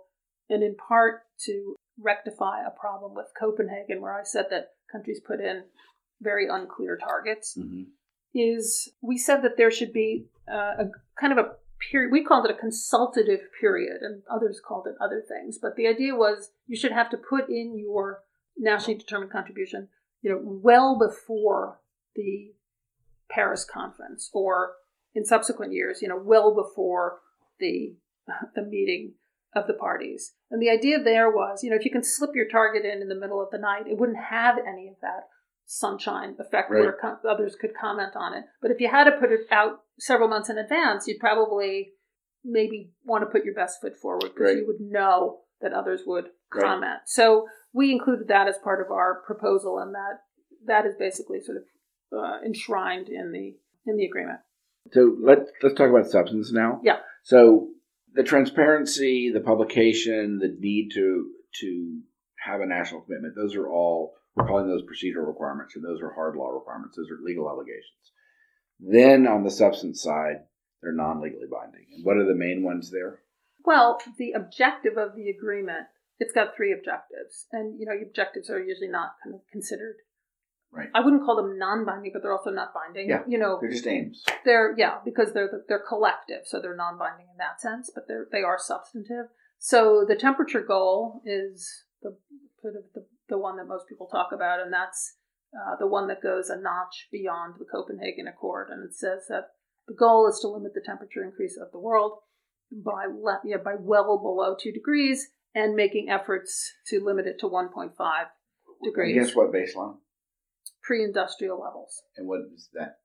and in part to rectify a problem with Copenhagen, where I said that countries put in very unclear targets, is we said that there should be a kind of a period. We called it a consultative period, and others called it other things. But the idea was you should have to put in your nationally determined contribution, well before the Paris conference, or in subsequent years, well before the meeting of the parties. And the idea there was, if you can slip your target in the middle of the night, it wouldn't have any of that sunshine effect where others could comment on it. But if you had to put it out several months in advance, you'd probably maybe want to put your best foot forward because you would know that others would comment. So we included that as part of our proposal, and that is basically sort of enshrined in the agreement. So let's talk about substance now. Yeah. So the transparency, the publication, the need to have a national commitment, those are all, we're calling those procedural requirements, and those are hard law requirements. Those are legal obligations. Then on the substance side, they're non-legally binding. And what are the main ones there? Well, the objective of the agreement, it's got 3 objectives. And, objectives are usually not kind of considered. Right. I wouldn't call them non-binding, but they're also not binding. Yeah, they're just aims. Because they're collective, so they're non-binding in that sense, but they are substantive. So the temperature goal is the one that most people talk about, and that's the one that goes a notch beyond the Copenhagen Accord, and it says that the goal is to limit the temperature increase of the world by well below 2 degrees, and making efforts to limit it to 1.5 degrees. Against what baseline? Pre-industrial levels. And what is that?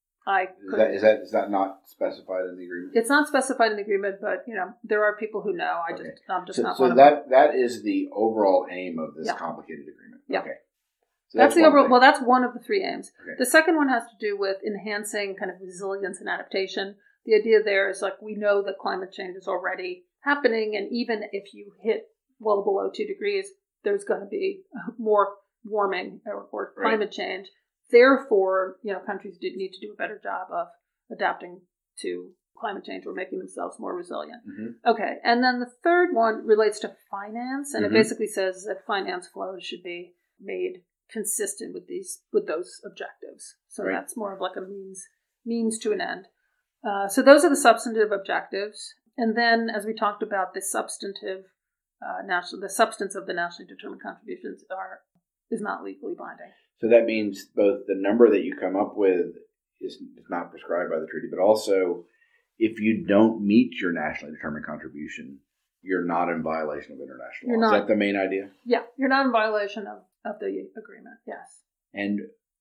Is that not specified in the agreement? It's not specified in the agreement, but there are people who know. I'm just not so one of them. That is the overall aim of this complicated agreement. Yeah. Okay. So that's the overall. Well, that's one of the 3 aims. Okay. The second one has to do with enhancing kind of resilience and adaptation. The idea there is we know that climate change is already happening, and even if you hit well below 2 degrees, there's going to be more warming or climate change. Therefore, countries need to do a better job of adapting to climate change or making themselves more resilient. Mm-hmm. Okay, and then the third one relates to finance, and it basically says that finance flows should be made consistent with those objectives. So that's more of a means to an end. So those are the substantive objectives, and then as we talked about, the substantive the substance of the nationally determined contributions is not legally binding. So that means both the number that you come up with is not prescribed by the treaty, but also if you don't meet your nationally determined contribution, you're not in violation of international law. Is that the main idea? Yeah, you're not in violation of the agreement, yes. And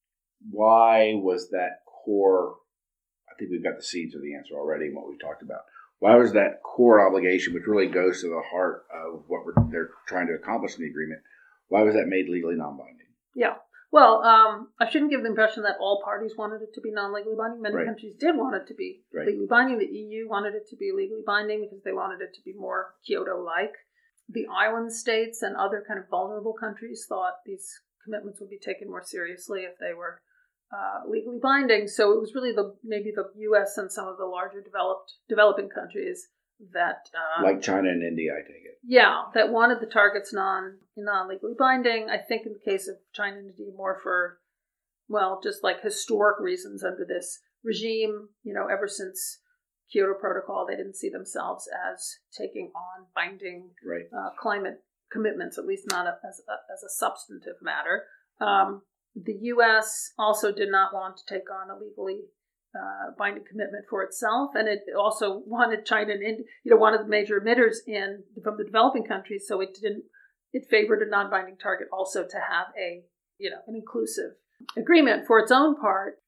why was that core, I think we've got the seeds of the answer already in what we talked about. Why was that core obligation, which really goes to the heart of what they're trying to accomplish in the agreement, why was that made legally non-binding? Yeah. Well, I shouldn't give the impression that all parties wanted it to be non-legally binding. Many countries did want it to be legally binding. The EU wanted it to be legally binding because they wanted it to be more Kyoto-like. The island states and other kind of vulnerable countries thought these commitments would be taken more seriously if they were legally binding. So it was really maybe the U.S. and some of the larger developing countries that like China and India, I take it. Yeah, that wanted the targets non-legally binding. I think in the case of China and India, more for just historic reasons under this regime. Ever since Kyoto Protocol, they didn't see themselves as taking on binding climate commitments, at least not as a substantive matter. The U.S. also did not want to take on a legally binding commitment for itself, and it also wanted China and India, one of the major emitters from the developing countries. So it favored a non-binding target also to have an inclusive agreement for its own part.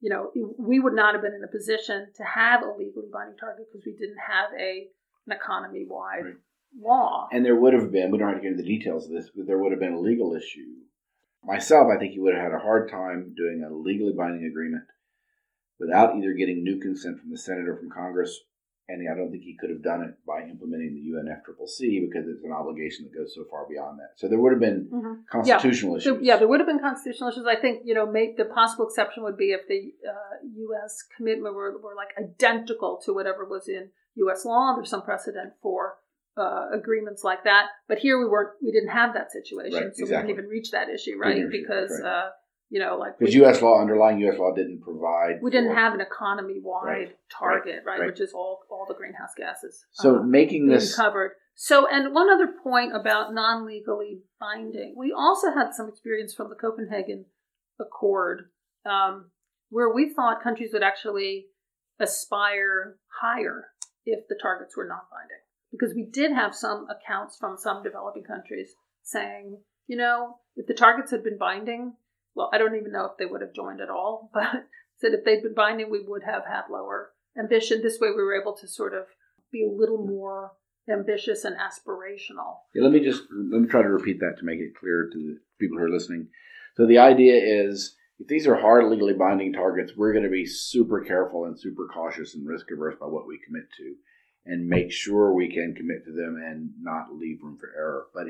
We would not have been in a position to have a legally binding target because we didn't have an economy-wide law. And there would have been, we don't have to get into the details of this, but there would have been a legal issue. Myself, I think you would have had a hard time doing a legally binding agreement without either getting new consent from the Senate or from Congress, and I don't think he could have done it by implementing the UNFCCC because it's an obligation that goes so far beyond that. So there would have been constitutional issues. So, there would have been constitutional issues. I think, the possible exception would be if the U.S. commitment were identical to whatever was in U.S. law. There's some precedent for agreements like that. But here we didn't have that situation, Right, so exactly. we didn't even reach that issue, right? Because because U.S. law, underlying U.S. law, didn't provide. We didn't have an economy-wide target, right? Which is all the greenhouse gases. So making this covered. So, and one other point about non-legally binding, we also had some experience from the Copenhagen Accord, where we thought countries would actually aspire higher if the targets were non-binding. Because we did have some accounts from some developing countries saying, if the targets had been binding, well, I don't even know if they would have joined at all, but said if they'd been binding, we would have had lower ambition. This way we were able to sort of be a little more ambitious and aspirational. Yeah, let me try to repeat that to make it clear to the people who are listening. So the idea is, if these are hard legally binding targets, we're going to be super careful and super cautious and risk averse by what we commit to, and make sure we can commit to them and not leave room for error. But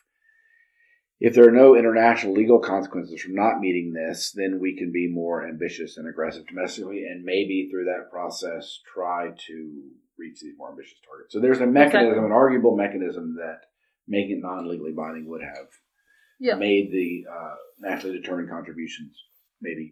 if there are no international legal consequences from not meeting this, then we can be more ambitious and aggressive domestically, and maybe through that process try to reach these more ambitious targets. So there's a mechanism, an arguable mechanism, that making it non-legally binding would have made the nationally determined contributions maybe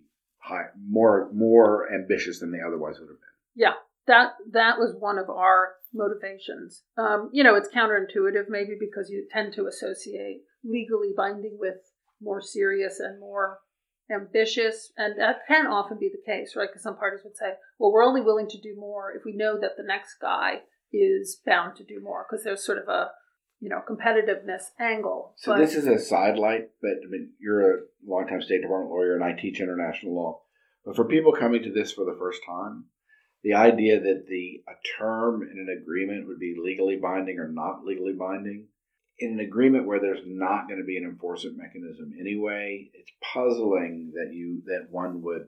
more ambitious than they otherwise would have been. Yeah, that was one of our motivations. It's counterintuitive maybe because you tend to associate legally binding with more serious and more ambitious, and that can often be the case, right? Because some parties would say, well, we're only willing to do more if we know that the next guy is bound to do more, because there's sort of a competitiveness angle. So this is a sidelight, but I mean, you're a longtime State Department lawyer and I teach international law. But for people coming to this for the first time, the idea that a term in an agreement would be legally binding or not legally binding, in an agreement where there's not going to be an enforcement mechanism anyway, it's puzzling that one would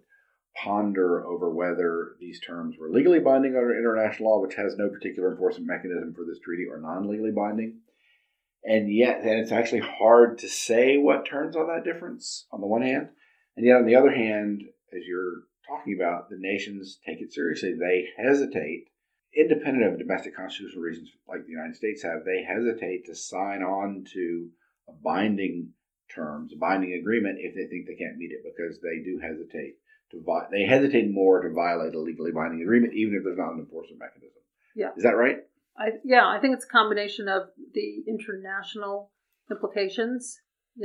ponder over whether these terms were legally binding under international law, which has no particular enforcement mechanism for this treaty, or non-legally binding. And yet, then it's actually hard to say what turns on that difference on the one hand. And yet on the other hand, as you're talking about, the nations take it seriously. They hesitate, independent of domestic constitutional reasons like the United States have, they hesitate to sign on to a binding agreement if they think they can't meet it, because they do hesitate. They hesitate more to violate a legally binding agreement, even if there's not an enforcement mechanism. Yeah. Is that right? I think it's a combination of the international implications.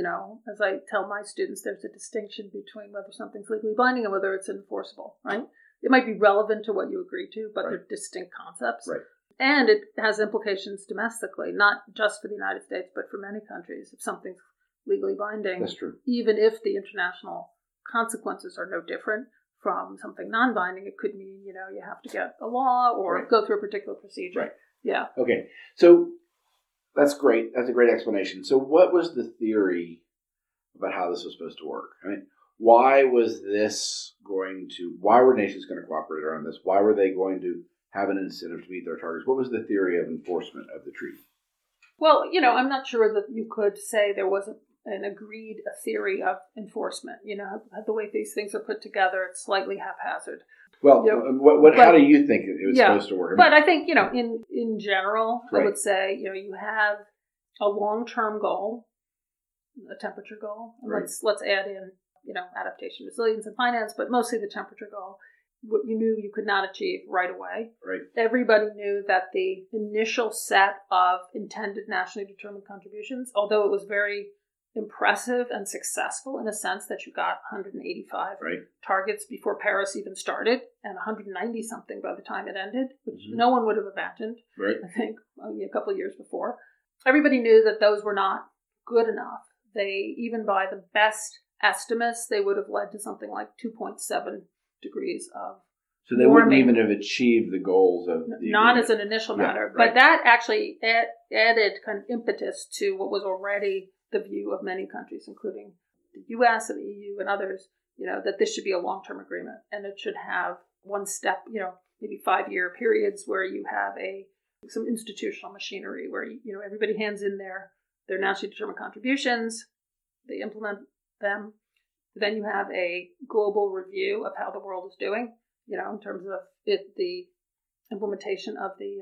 As I tell my students, there's a distinction between whether something's legally binding and whether it's enforceable, right? It might be relevant to what you agree to, but they're distinct concepts. Right. And it has implications domestically, not just for the United States, but for many countries. If something's legally binding, that's true. Even if the international consequences are no different from something non-binding, it could mean, you have to get a law or go through a particular procedure. Right. Yeah. Okay. So that's great. That's a great explanation. So what was the theory about how this was supposed to work? I mean, why were nations going to cooperate around this? Why were they going to have an incentive to meet their targets? What was the theory of enforcement of the treaty? Well, I'm not sure that you could say there wasn't an agreed theory of enforcement. The way these things are put together, it's slightly haphazard. Well, how do you think it was supposed to work? But I think, in general, I would say, you have a long-term goal, a temperature goal. And let's add in, adaptation, resilience, and finance, but mostly the temperature goal. What you knew you could not achieve right away. Right. Everybody knew that the initial set of intended nationally determined contributions, although it was very impressive and successful in a sense that you got 185 targets before Paris even started, and 190 something by the time it ended, which no one would have imagined, I think, only a couple of years before. Everybody knew that those were not good enough. They, even by the best estimates, they would have led to something like 2.7 degrees of So they wouldn't even have achieved the goals of the not agreement. as an initial matter. But that actually added kind of impetus to what was already the view of many countries, including the U.S. and the EU and others, that this should be a long-term agreement. And it should have one step, maybe 5-year periods where you have some institutional machinery where, everybody hands in their nationally determined contributions, they implement them. Then you have a global review of how the world is doing, in terms of the implementation of the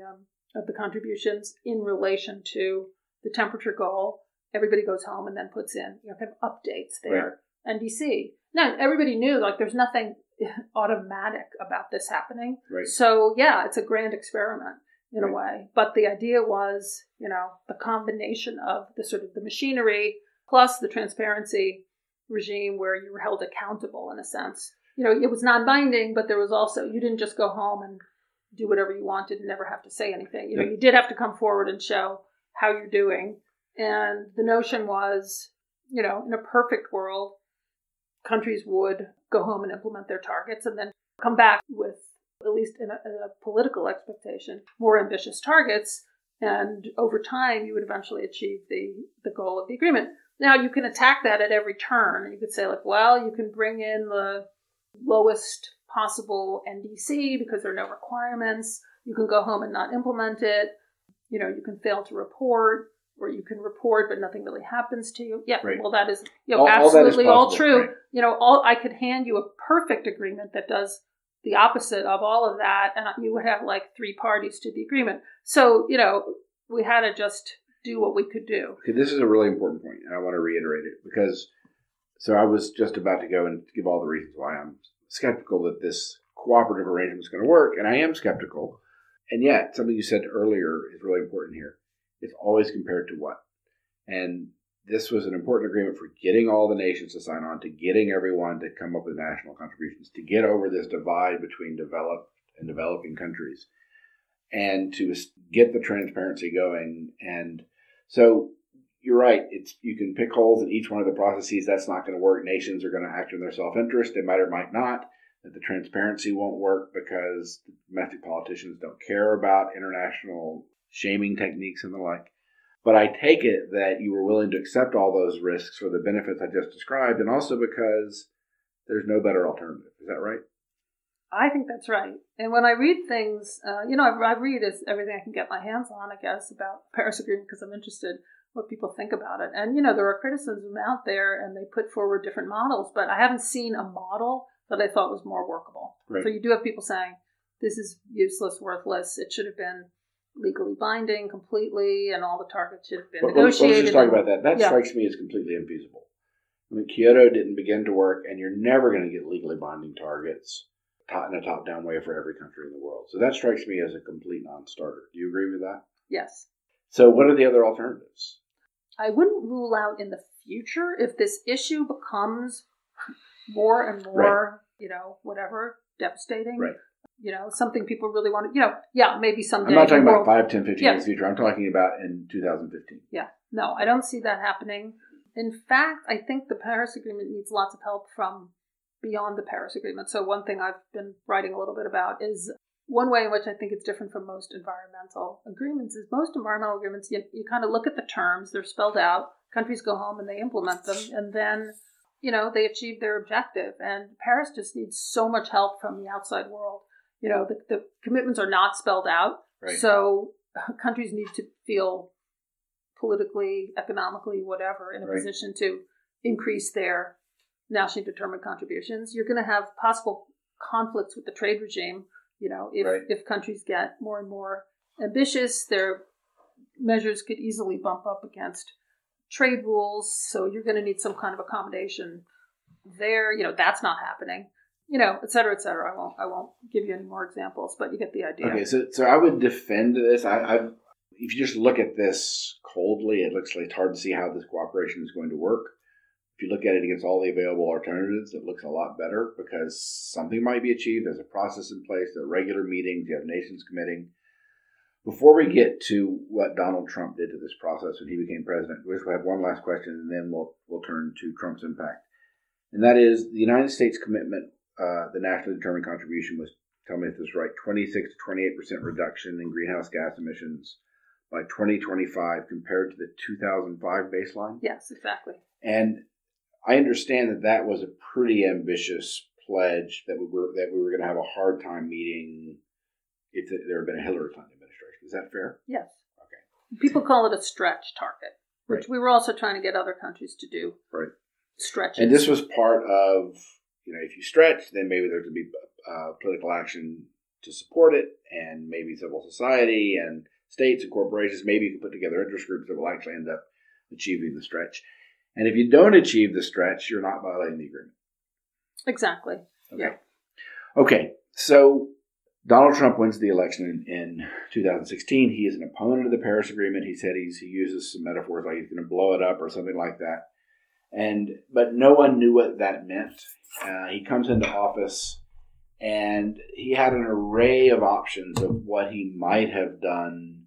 of the contributions in relation to the temperature goal. Everybody goes home and then puts in, kind of updates their NDC. Now, everybody knew, like, there's nothing automatic about this happening. Right. So, yeah, it's a grand experiment in a way. But the idea was, the combination of the sort of the machinery plus the transparency regime where you were held accountable in a sense. It was non-binding, but there was also, you didn't just go home and do whatever you wanted and never have to say anything. You did have to come forward and show how you're doing. And the notion was, in a perfect world, countries would go home and implement their targets and then come back with, at least in a political expectation, more ambitious targets. And over time, you would eventually achieve the goal of the agreement. Now, you can attack that at every turn. You could say, like, well, you can bring in the lowest possible NDC because there are no requirements. You can go home and not implement it. You can fail to report, or you can report but nothing really happens to you. Yeah, right. Well, that is absolutely all true. Right. I could hand you a perfect agreement that does the opposite of all of that, and you would have like 3 parties to the agreement. So, we had to just do what we could do. Okay, this is a really important point, and I want to reiterate it because, so I was just about to go and give all the reasons why I'm skeptical that this cooperative arrangement is going to work, and I am skeptical. And yet, something you said earlier is really important here. It's always compared to what? And this was an important agreement for getting all the nations to sign on, to getting everyone to come up with national contributions, to get over this divide between developed and developing countries, and to get the transparency going. And so you're right. You can pick holes in each one of the processes. That's not going to work. Nations are going to act in their self-interest. They might or might not. That the transparency won't work because domestic politicians don't care about international shaming techniques and the like. But I take it that you were willing to accept all those risks for the benefits I just described, and also because there's no better alternative. Is that right? I think that's right. And when I read things, I read everything I can get my hands on, I guess, about the Paris Agreement because I'm interested what people think about it. And, there are criticisms out there, and they put forward different models, but I haven't seen a model that I thought was more workable. Right. So you do have people saying, this is useless, worthless, it should have been legally binding completely, and all the targets should have been negotiated. Let's just talk about that. That strikes me as completely infeasible. I mean, Kyoto didn't begin to work, and you're never going to get legally binding targets in a top-down way for every country in the world. So that strikes me as a complete non-starter. Do you agree with that? Yes. So what are the other alternatives? I wouldn't rule out in the future if this issue becomes more and more, devastating. Right. Something people really want to, maybe someday. I'm not talking about 5, 10, 15 years in the future. I'm talking talking about in 2015. Yeah. No, I don't see that happening. In fact, I think the Paris Agreement needs lots of help from beyond the Paris Agreement. So one thing I've been writing a little bit about is one way in which I think it's different from most environmental agreements is most environmental agreements, you kind of look at the terms, they're spelled out, countries go home and they implement them, and then, they achieve their objective. And Paris just needs so much help from the outside world. The commitments are not spelled out. Right. So countries need to feel politically, economically, whatever, in a position to increase their nationally determined contributions. You're going to have possible conflicts with the trade regime. If countries get more and more ambitious, their measures could easily bump up against trade rules. So you're going to need some kind of accommodation there. That's not happening. Et cetera, et cetera. I won't give you any more examples, but you get the idea. Okay, so I would defend this. If you just look at this coldly, it looks like it's hard to see how this cooperation is going to work. If you look at it against all the available alternatives, it looks a lot better because something might be achieved. There's a process in place. There are regular meetings. You have nations committing. Before we get to what Donald Trump did to this process when he became president, we'll have one last question, and then we'll turn to Trump's impact. And that is the United States commitment, the nationally determined contribution was, tell me if this is right, 26 to 28% reduction in greenhouse gas emissions by 2025 compared to the 2005 baseline? Yes, exactly. And I understand that was a pretty ambitious pledge that we were going to have a hard time meeting if there had been a Hillary Clinton administration. Is that fair? Yes. Okay. People call it a stretch target, which we were also trying to get other countries to do. Right. Stretches. And this was part of, if you stretch, then maybe there could be political action to support it, and maybe civil society, and states and corporations, maybe you can put together interest groups that will actually end up achieving the stretch. And if you don't achieve the stretch, you're not violating the agreement. Exactly. Okay. Yeah. Okay. So Donald Trump wins the election in 2016. He is an opponent of the Paris Agreement. He said he uses some metaphors like he's going to blow it up or something like that. But no one knew what that meant. He comes into office, and he had an array of options of what he might have done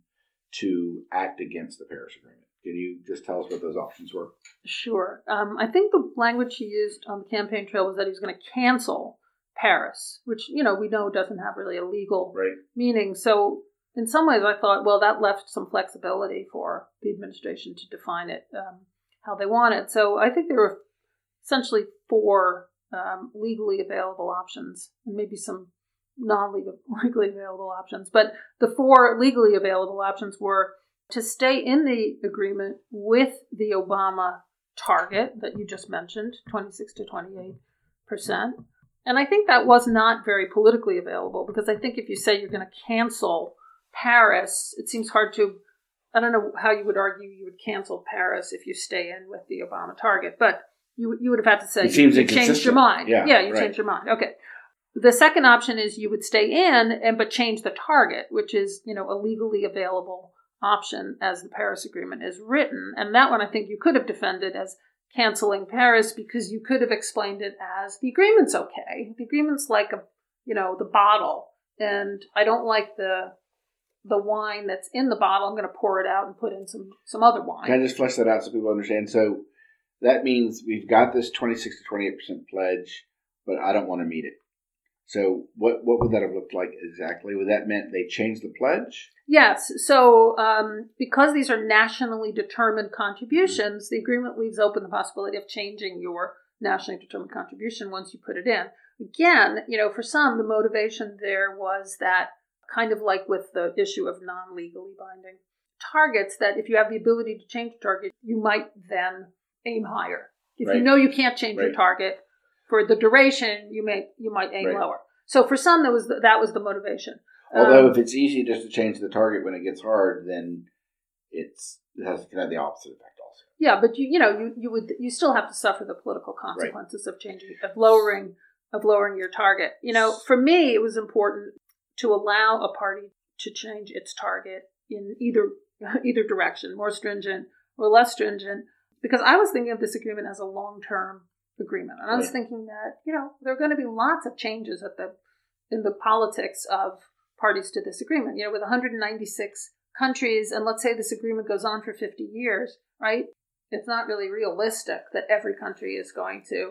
to act against the Paris Agreement. Can you just tell us what those options were? Sure. I think the language he used on the campaign trail was that he was going to cancel Paris, which, we know doesn't have really a legal meaning. So in some ways I thought, well, that left some flexibility for the administration to define it how they want it. So I think there were essentially 4 legally available options, and maybe some non-legally available options. But the 4 legally available options were to stay in the agreement with the Obama target that you just mentioned, 26 to 28%. And I think that was not very politically available, because I think if you say you're going to cancel Paris, it seems hard to, I don't know how you would argue you would cancel Paris if you stay in with the Obama target, but you would have had to say you changed your mind. Yeah, you changed your mind. Okay. The second option is you would stay in but change the target, which is, a legally available option as the Paris Agreement is written. And that one I think you could have defended as canceling Paris, because you could have explained it as the agreement's okay. The agreement's like the bottle, and I don't like the wine that's in the bottle. I'm going to pour it out and put in some other wine. Can I just flesh that out so people understand? So that means we've got this 26 to 28% pledge, but I don't want to meet it. So what would that have looked like exactly? Would that meant they changed the pledge? Yes. So because these are nationally determined contributions, the agreement leaves open the possibility of changing your nationally determined contribution once you put it in. Again, for some, the motivation there was that, kind of like with the issue of non-legally binding targets, that if you have the ability to change the target, you might then aim higher. If you know you can't change your target for the duration, you might aim lower. So for some, that was the motivation. Although if it's easy just to change the target when it gets hard, then it can have the opposite effect also. Yeah, but you still have to suffer the political consequences of changing, of lowering your target. For me, it was important to allow a party to change its target in either direction, more stringent or less stringent, because I was thinking of this agreement as a long-term agreement. And I was thinking that, there are going to be lots of changes in the politics of parties to this agreement. With 196 countries, and let's say this agreement goes on for 50 years, right? It's not really realistic that every country is going to,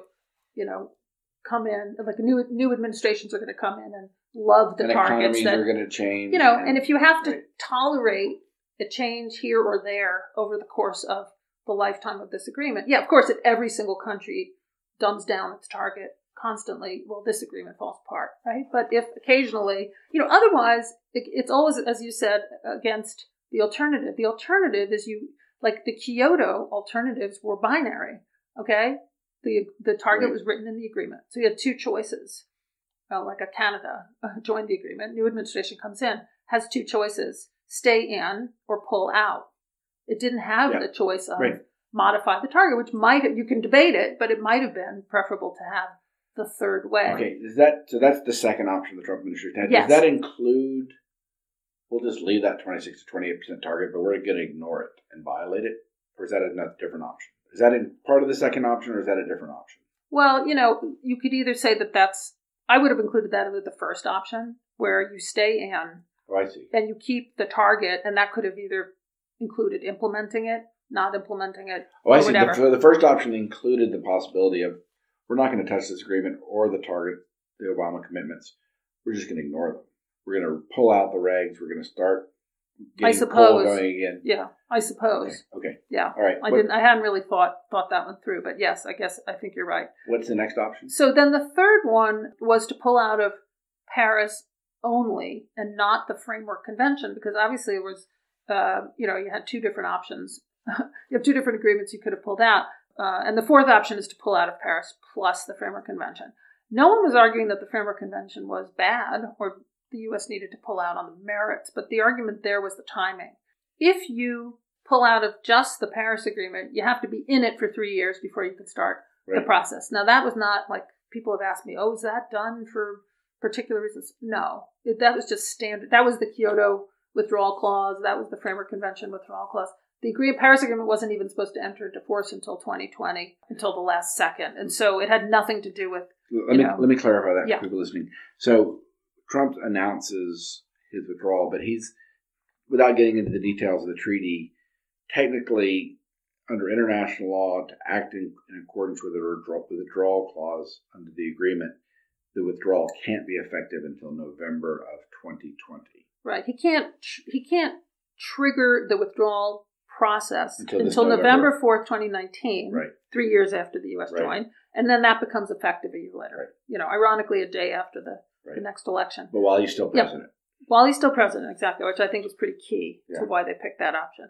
come in, like new administrations are going to come in and love the targets economies are going to change. And if you have to tolerate a change here or there over the course of the lifetime of this agreement, of course, if every single country dumbs down its target constantly, well, this agreement falls apart, right? But if occasionally, otherwise, it's always, as you said, against the alternative. The alternative is like the Kyoto alternatives were binary, okay? The target was written in the agreement. So you had 2 choices. Like a Canada joined the agreement, new administration comes in, has 2 choices, stay in or pull out. It didn't have the choice of modify the target, which you can debate it, but it might have been preferable to have the third way. Okay, so that's the second option the Trump administration had. Yes. Does that include, we'll just leave that 26 to 28% target, but we're going to ignore it and violate it? Or is that a different option? Is that in part of the second option, or is that a different option? Well, you could either say I would have included that with the first option, where you stay in. Oh, I see. And you keep the target, and that could have either included implementing it, not implementing it, I see. The first option included the possibility of, we're not going to touch this agreement or the target, the Obama commitments. We're just going to ignore them. We're going to pull out the regs. We're going to start getting coal going again. Yeah, I suppose. Okay. Yeah. All right. I hadn't really thought that one through, but yes, I think you're right. What's the next option? So then the third one was to pull out of Paris only and not the Framework Convention, because obviously it was, you had 2 different options. You have 2 different agreements you could have pulled out. And the fourth option is to pull out of Paris plus the Framework Convention. No one was arguing that the Framework Convention was bad or the U.S. needed to pull out on the merits, but the argument there was the timing. If you pull out of just the Paris Agreement, you have to be in it for 3 years before you can start the process. Now, that was not like people have asked me, is that done for particular reasons? No, that was just standard. That was the Kyoto Withdrawal Clause. That was the Framework Convention Withdrawal Clause. The Paris Agreement wasn't even supposed to enter into force until 2020, until the last second. And so it had nothing to do with... Let me clarify that for people listening. So Trump announces his withdrawal, but he's, without getting into the details of the treaty, technically under international law to act in accordance with the withdrawal clause under the agreement, the withdrawal can't be effective until November of 2020. Right. He can't trigger the withdrawal process until November 4th, 2019, 3 years after the U.S. joined, and then that becomes effective a year later. Ironically, a day after the next election. But while he's still president. While he's still president, exactly, which I think is pretty key to why they picked that option.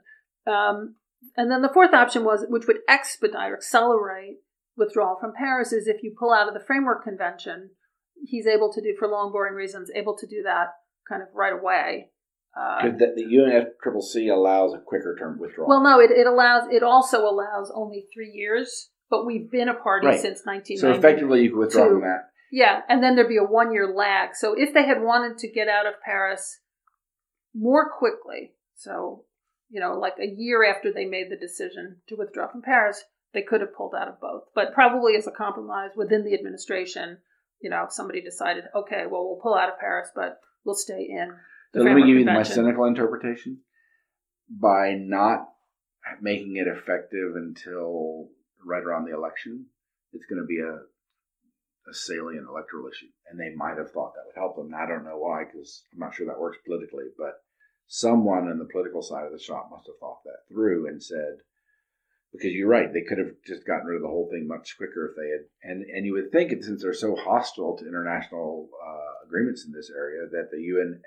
And then the fourth option was, which would expedite or accelerate withdrawal from Paris, is if you pull out of the Framework Convention, he's able to do, for long, boring reasons, able to do that kind of right away. The UNFCCC allows a quicker term withdrawal. Well, no, it also allows only 3 years, but we've been a party since 1990. So effectively, you can withdraw from that. Yeah, and then there'd be a 1 year lag. So if they had wanted to get out of Paris more quickly, so, like a year after they made the decision to withdraw from Paris, they could have pulled out of both. But probably as a compromise within the administration, somebody decided, okay, well, we'll pull out of Paris, but we'll stay in. So let me give you my cynical interpretation. By not making it effective until right around the election, it's going to be a salient electoral issue. And they might have thought that would help them. I don't know why, because I'm not sure that works politically. But someone in the political side of the shop must have thought that through and said, because you're right, they could have just gotten rid of the whole thing much quicker if they had. And you would think, since they're so hostile to international agreements in this area, that the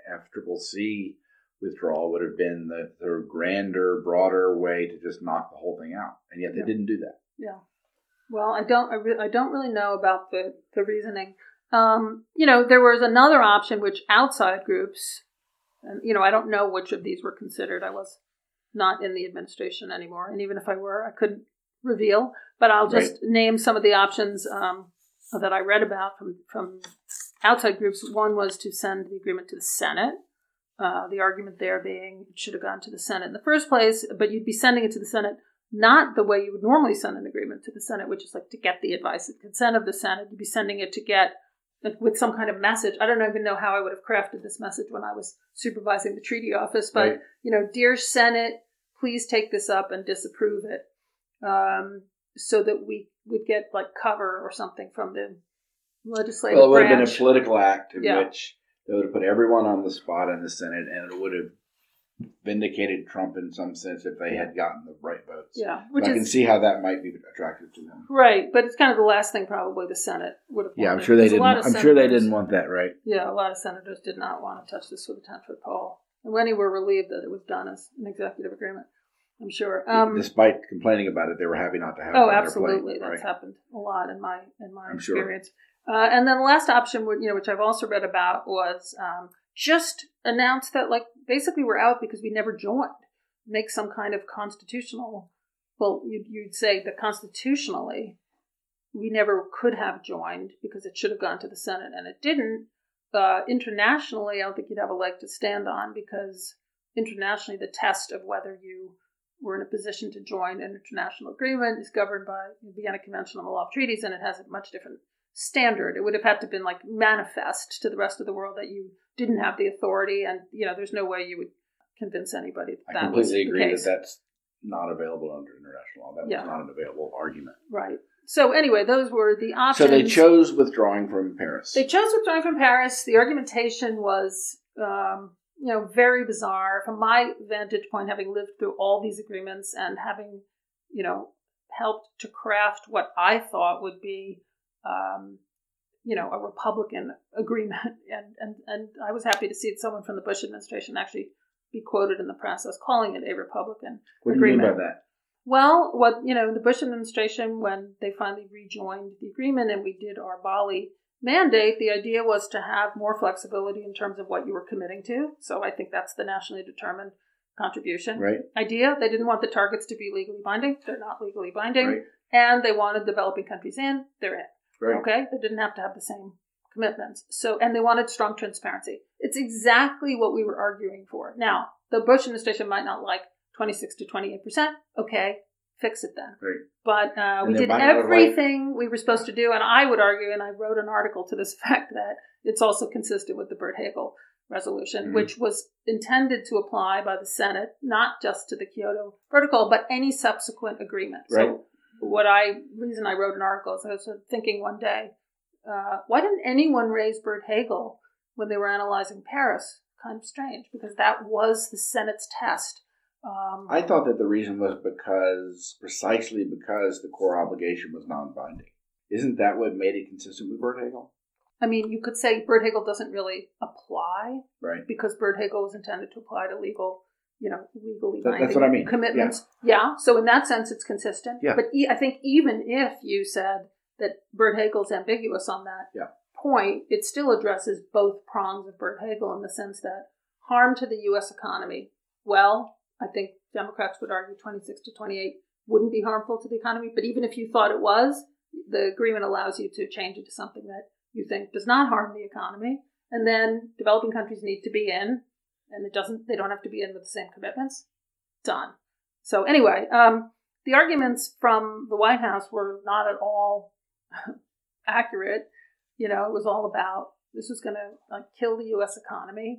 UNFCCC withdrawal would have been the grander, broader way to just knock the whole thing out. And yet they didn't do that. Yeah. Well, I don't really know about the reasoning. There was another option which outside groups, and I don't know which of these were considered. I was not in the administration anymore, and even if I were, I couldn't reveal. But I'll just name some of the options that I read about from outside groups. One was to send the agreement to the Senate. The argument there being it should have gone to the Senate in the first place, but you'd be sending it to the Senate not the way you would normally send an agreement to the Senate, which is like to get the advice and consent of the Senate. You'd be sending it to get with some kind of message. I don't even know how I would have crafted this message when I was supervising the treaty office, but, dear Senate, please take this up and disapprove it, so that we would get like cover or something from the legislative branch. Well, it would have been a political act in which they would have put everyone on the spot in the Senate, and it would have vindicated Trump in some sense if they had gotten the right votes. Yeah, I can see how that might be attractive to them. Right, but it's kind of the last thing probably the Senate would have wanted. Yeah, I'm sure they didn't. I'm sure they didn't want that, right? Yeah, a lot of senators did not want to touch this with a 10-foot pole, and many were relieved that it was done as an executive agreement. I'm sure. Despite complaining about it, they were happy not to have it. Oh, absolutely, that's happened a lot in my experience. Sure. And then the last option, which I've also read about, was just announce that, basically we're out because we never joined. Make some kind of constitutional, you'd say that constitutionally we never could have joined because it should have gone to the Senate and it didn't. Internationally, I don't think you'd have a leg to stand on because internationally the test of whether you were in a position to join an international agreement is governed by the Vienna Convention on the Law of Treaties, and it has a much different standard. It would have had to been manifest to the rest of the world that you didn't have the authority, and there's no way you would convince anybody that I completely agree that that's not available under international law. That was not an available argument. Right. So anyway, those were the options. So they chose withdrawing from Paris. They chose withdrawing from Paris. The argumentation was, very bizarre. From my vantage point, having lived through all these agreements and having, helped to craft what I thought would be, a Republican agreement. And I was happy to see someone from the Bush administration actually be quoted in the press as calling it a Republican agreement. What do you mean by that? Well, the Bush administration, when they finally rejoined the agreement and we did our Bali mandate, the idea was to have more flexibility in terms of what you were committing to. So I think that's the nationally determined contribution idea. They didn't want the targets to be legally binding. They're not legally binding. Right. And they wanted developing countries in. They're in. Right. Okay? They didn't have to have the same commitments. So, and they wanted strong transparency. It's exactly what we were arguing for. Now, the Bush administration might not like 26 to 28%. Okay, fix it then. Right. But we did everything we were supposed to do. And I would argue, and I wrote an article to this effect, that it's also consistent with the Byrd-Hagel resolution, which was intended to apply by the Senate, not just to the Kyoto Protocol, but any subsequent agreement. Right. So reason I wrote an article is I was thinking one day, why didn't anyone raise Byrd-Hagel when they were analyzing Paris? Kind of strange, because that was the Senate's test. I thought that the reason was precisely because the core obligation was non-binding. Isn't that what made it consistent with Byrd-Hagel? I mean, you could say Byrd-Hagel doesn't really apply, right? Because Byrd-Hagel was intended to apply to legally binding that's what I mean. Commitments. Yeah. So in that sense, it's consistent. Yeah. But I think even if you said that Byrd-Hagel's ambiguous on that point, it still addresses both prongs of Byrd-Hagel in the sense that harm to the U.S. economy. Well, I think Democrats would argue 26 to 28 wouldn't be harmful to the economy. But even if you thought it was, the agreement allows you to change it to something that you think does not harm the economy. And then developing countries need to be in, and they don't have to be in with the same commitments. Done. So anyway, the arguments from the White House were not at all accurate. It was all about this was going to kill the U.S. economy.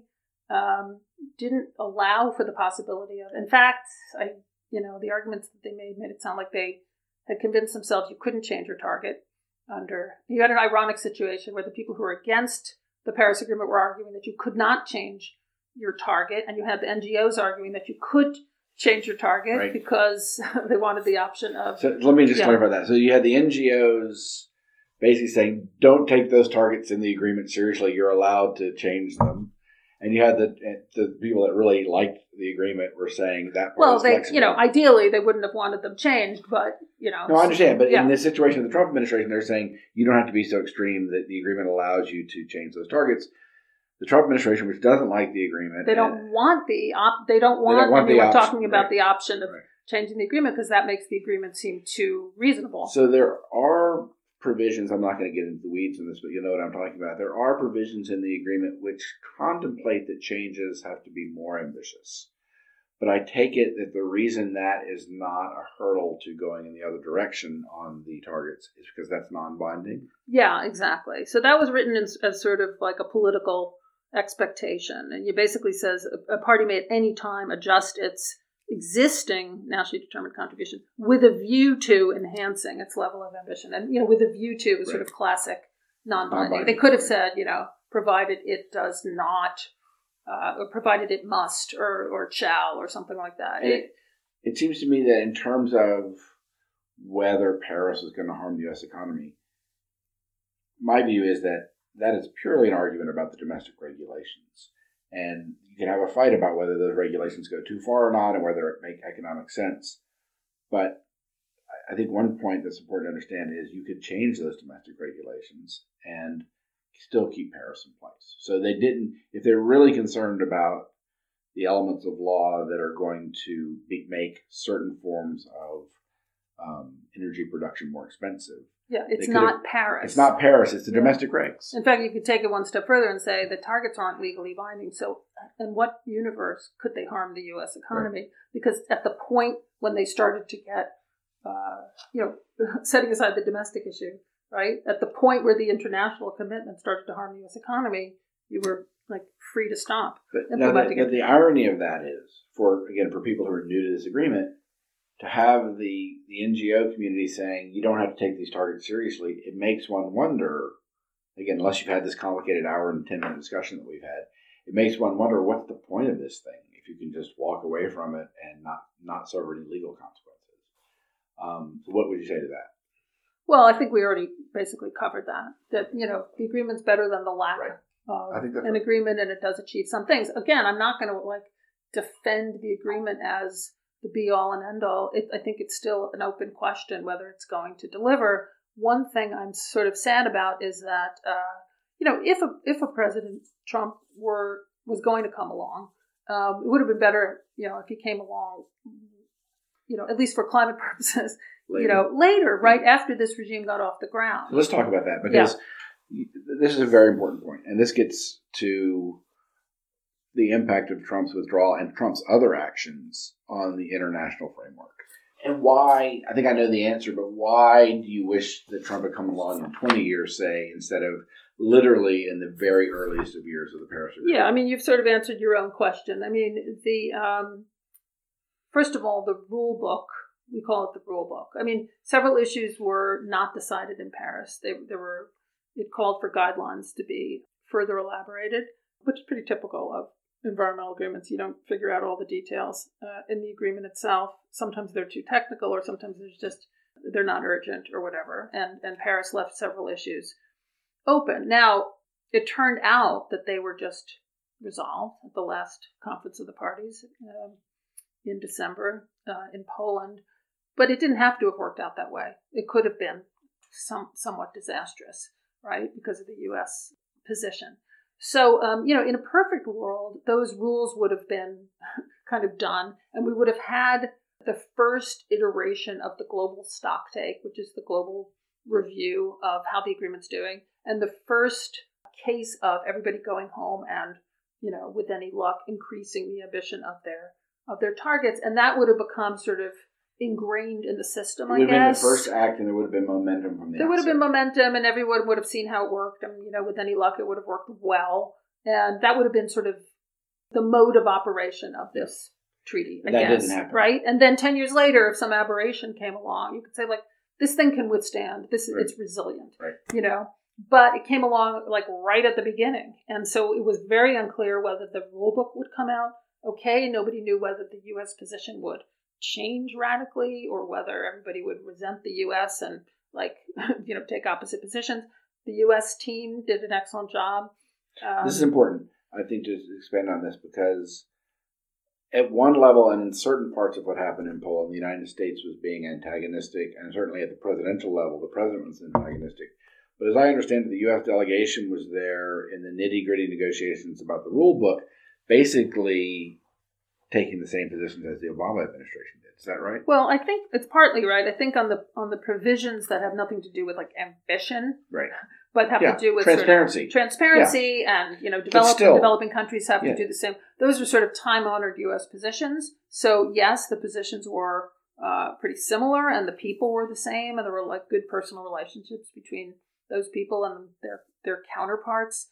Didn't allow for the possibility of, in fact, the arguments that they made it sound like they had convinced themselves you couldn't change your target you had an ironic situation where the people who were against the Paris Agreement were arguing that you could not change your target, and you had the NGOs arguing that you could change your target because they wanted the option of... So let me just clarify that. So you had the NGOs basically saying, don't take those targets in the agreement seriously, you're allowed to change them. And you had the people that really liked the agreement were saying that part was flexible. Ideally they wouldn't have wanted them changed, but, No, I understand. But in this situation of the Trump administration, they're saying you don't have to be so extreme that the agreement allows you to change those targets. The Trump administration, which doesn't like the agreement. They don't want the option of changing the agreement because that makes the agreement seem too reasonable. So there are provisions, I'm not going to get into the weeds in this, but you know what I'm talking about. There are provisions in the agreement which contemplate that changes have to be more ambitious. But I take it that the reason that is not a hurdle to going in the other direction on the targets is because that's non-binding? Yeah, exactly. So that was written as sort of like a political expectation. And it basically says a party may at any time adjust its existing nationally determined contribution with a view to enhancing its level of ambition. And, with a view to is sort of classic non-binding. They could have said, provided it does not, or provided it must, or shall, or something like that. It seems to me that in terms of whether Paris is going to harm the U.S. economy, my view is that is purely an argument about the domestic regulations. And you can have a fight about whether those regulations go too far or not and whether it make economic sense. But I think one point that's important to understand is you could change those domestic regulations and still keep Paris in place. So they didn't, if they're really concerned about the elements of law that are going to make certain forms of energy production more expensive. Yeah, it's not Paris. It's not Paris. It's the domestic regs. In fact, you could take it one step further and say the targets aren't legally binding. So in what universe could they harm the U.S. economy? Right. Because at the point when they started to get, setting aside the domestic issue, right? At the point where the international commitment started to harm the U.S. economy, you were free to stop implementing it. The irony of that is, for people who are new to this agreement, to have the NGO community saying you don't have to take these targets seriously, it makes one wonder, again, unless you've had this complicated hour and 10-minute discussion that we've had, it makes one wonder what's the point of this thing if you can just walk away from it and not suffer any legal consequences. So what would you say to that? Well, I think we already basically covered that the agreement's better than the lack of an agreement, and it does achieve some things. Again, I'm not going to defend the agreement as the be-all and end-all. I think it's still an open question whether it's going to deliver one thing I'm sort of sad about is that, if a President Trump was going to come along, it would have been better, if he came along, at least for climate purposes, later, right after this regime got off the ground. So let's talk about that, because this is a very important point, and this gets to the impact of Trump's withdrawal and Trump's other actions on the international framework. And why, I think I know the answer, but why do you wish that Trump had come along in 20 years, say, instead of literally in the very earliest of years of the Paris Agreement? Yeah, I mean, you've sort of answered your own question. I mean, first of all, the rule book, we call it the rule book. I mean, several issues were not decided in Paris. It called for guidelines to be further elaborated, which is pretty typical of environmental agreements. You don't figure out all the details in the agreement itself. Sometimes they're too technical, or sometimes they're not urgent or whatever. And Paris left several issues open. Now, it turned out that they were just resolved at the last conference of the parties in December in Poland. But it didn't have to have worked out that way. It could have been somewhat disastrous, right, because of the U.S. position. So, in a perfect world, those rules would have been kind of done, and we would have had the first iteration of the global stocktake, which is the global review of how the agreement's doing, and the first case of everybody going home and, with any luck, increasing the ambition of their targets. And that would have become sort of ingrained in the system, I guess. It would have been the first act, and there would have been momentum from the There would have been momentum, and everyone would have seen how it worked. And, with any luck, it would have worked well. And that would have been sort of the mode of operation of this treaty, I guess. That didn't happen. Right? And then 10 years later, if some aberration came along, you could say, this thing can withstand. It's resilient, right. But it came along, right at the beginning. And so it was very unclear whether the rule book would come out okay. Nobody knew whether the U.S. position would change radically, or whether everybody would resent the U.S. and take opposite positions. The U.S. team did an excellent job. This is important, I think, to expand on this, because at one level and in certain parts of what happened in Poland, the United States was being antagonistic, and certainly at the presidential level, the president was antagonistic. But as I understand it, the U.S. delegation was there in the nitty-gritty negotiations about the rule book, basically taking the same positions as the Obama administration did. Is that right? Well, I think it's partly right. I think on the provisions that have nothing to do with ambition, right, but have to do with transparency, and developing countries have to do the same. Those are sort of time-honored U.S. positions. So yes, the positions were pretty similar, and the people were the same, and there were good personal relationships between those people and their counterparts.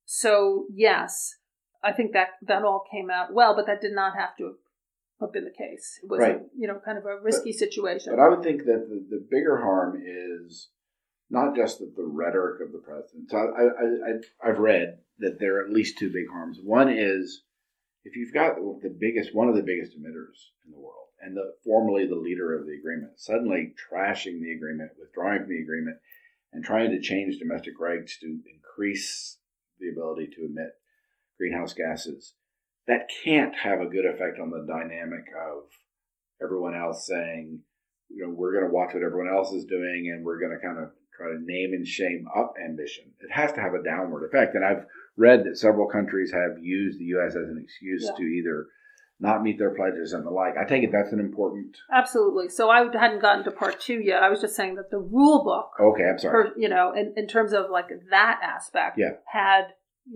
So yes, I think that all came out well, but that did not have to have been the case. It was kind of a risky situation. But I would think that the bigger harm is not just the rhetoric of the president. So I've read that there are at least two big harms. One is if you've got one of the biggest emitters in the world, and formerly the leader of the agreement, suddenly trashing the agreement, withdrawing from the agreement, and trying to change domestic regs to increase the ability to emit greenhouse gases, that can't have a good effect on the dynamic of everyone else saying, we're going to watch what everyone else is doing, and we're going to kind of try to name and shame up ambition. It has to have a downward effect. And I've read that several countries have used the U.S. as an excuse to either not meet their pledges and the like. I take it that's an important... Absolutely. So I hadn't gotten to part 2 yet. I was just saying that the rule book... Okay, I'm sorry. In terms of that aspect, had,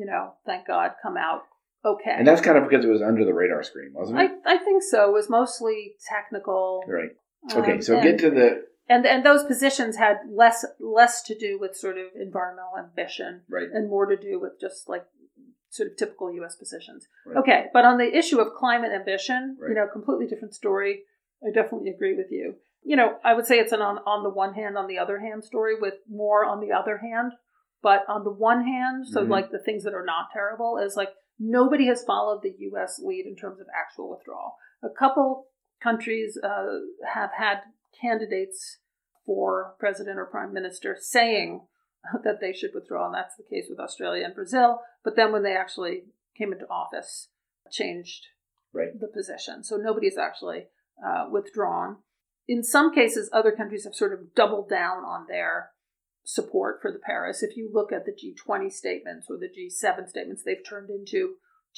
thank God, come out okay. And that's kind of because it was under the radar screen, wasn't it? I think so. It was mostly technical. Right. Okay, so get to the... And those positions had less to do with sort of environmental ambition, right, and more to do with just sort of typical U.S. positions. Right. Okay, but on the issue of climate ambition, right, completely different story. I definitely agree with you. I would say it's an on the one hand, on the other hand story, with more on the other hand. But on the one hand, so the things that are not terrible is nobody has followed the U.S. lead in terms of actual withdrawal. A couple countries have had candidates for president or prime minister saying that they should withdraw, and that's the case with Australia and Brazil. But then when they actually came into office, changed the position. So nobody's actually withdrawn. In some cases, other countries have sort of doubled down on their support for the Paris. If you look at the G20 statements or the G7 statements, they've turned into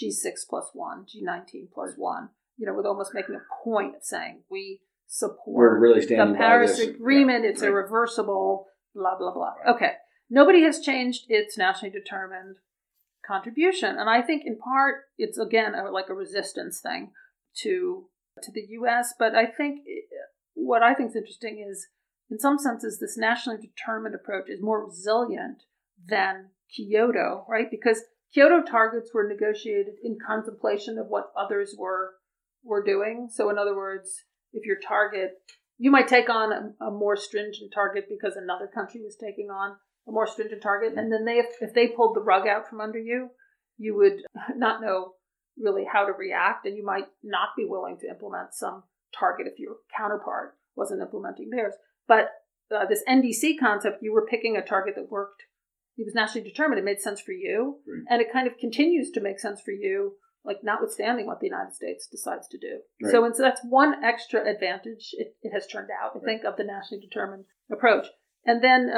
G6+1, G19+1, with almost making a point of saying we support We're really standing the Paris by this. Agreement. It's irreversible, blah, blah, blah. Right. Okay. Nobody has changed its nationally determined contribution. And I think in part it's, again, like a resistance thing to the U.S. But I think what I think is interesting is, in some senses, this nationally determined approach is more resilient than Kyoto, right? Because Kyoto targets were negotiated in contemplation of what others were doing. So in other words, if your target, you might take on a more stringent target because another country was taking on a more stringent target. And then if they pulled the rug out from under you, you would not know really how to react. And you might not be willing to implement some target if your counterpart wasn't implementing theirs. But this NDC concept, you were picking a target that worked. It was nationally determined. It made sense for you. Right. And it kind of continues to make sense for you, like notwithstanding what the United States decides to do. Right. So that's one extra advantage it has turned out, I think, of the nationally determined approach. And then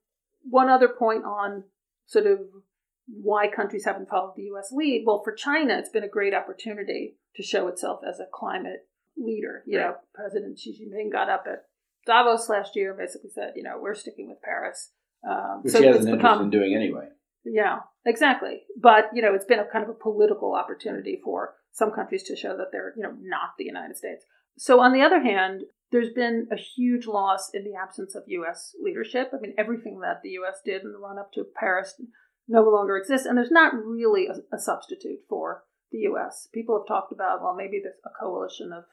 one other point on sort of why countries haven't followed the U.S. lead. Well, for China, it's been a great opportunity to show itself as a climate leader. President Xi Jinping got up at Davos last year and basically said, we're sticking with Paris. Which he has an interest in doing anyway. Yeah, exactly. But, it's been a kind of a political opportunity for some countries to show that they're, not the United States. So on the other hand, there's been a huge loss in the absence of U.S. leadership. I mean, everything that the U.S. did in the run-up to Paris no longer exists. And there's not really a substitute for the U.S. People have talked about, well, maybe there's a coalition of,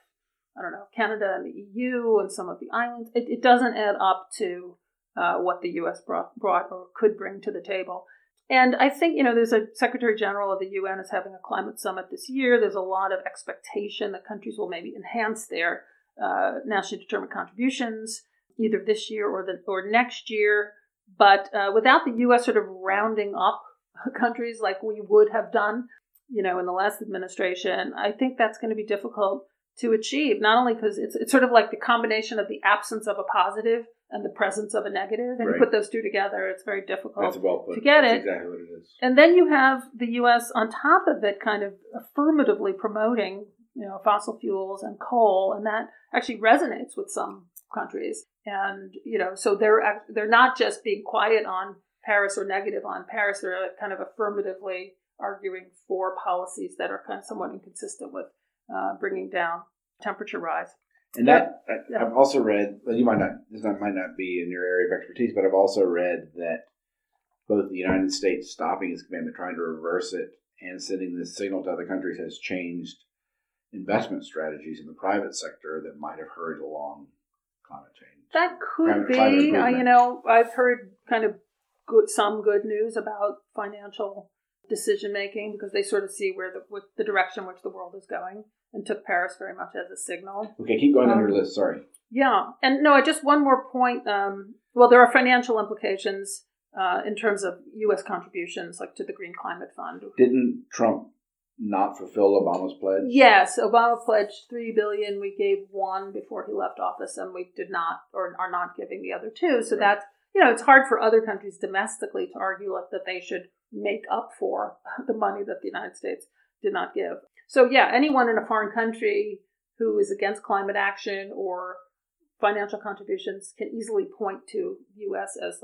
Canada and the EU and some of the islands. It doesn't add up to what the U.S. brought or could bring to the table. And I think, there's a Secretary General of the UN is having a climate summit this year. There's a lot of expectation that countries will maybe enhance their nationally determined contributions either this year or next year. But without the U.S. sort of rounding up countries like we would have done, in the last administration, I think that's going to be difficult to achieve, not only because it's sort of like the combination of the absence of a positive and the presence of a negative. And you put those two together, it's very difficult to get it. That's exactly what it is. And then you have the U.S. on top of it kind of affirmatively promoting, fossil fuels and coal. And that actually resonates with some countries. And, so they're not just being quiet on Paris or negative on Paris. They're kind of affirmatively arguing for policies that are kind of somewhat inconsistent with bringing down temperature rise. And I've also read, well, this might not be in your area of expertise, but I've also read that both the United States stopping its commitment, trying to reverse it, and sending this signal to other countries has changed investment strategies in the private sector that might have hurried along climate change. That could be. I've heard kind of some good news about financial decision making because they sort of see where the direction which the world is going, and took Paris very much as a signal. Okay, keep going on your list. Sorry. Yeah, and just one more point. Well, there are financial implications in terms of U.S. contributions, like to the Green Climate Fund. Didn't Trump not fulfill Obama's pledge? Yes, Obama pledged $3 billion. We gave $1 before he left office, and we did not, or are not giving the other $2. So that's, it's hard for other countries domestically to argue that they should make up for the money that the United States did not give. So anyone in a foreign country who is against climate action or financial contributions can easily point to the U.S. as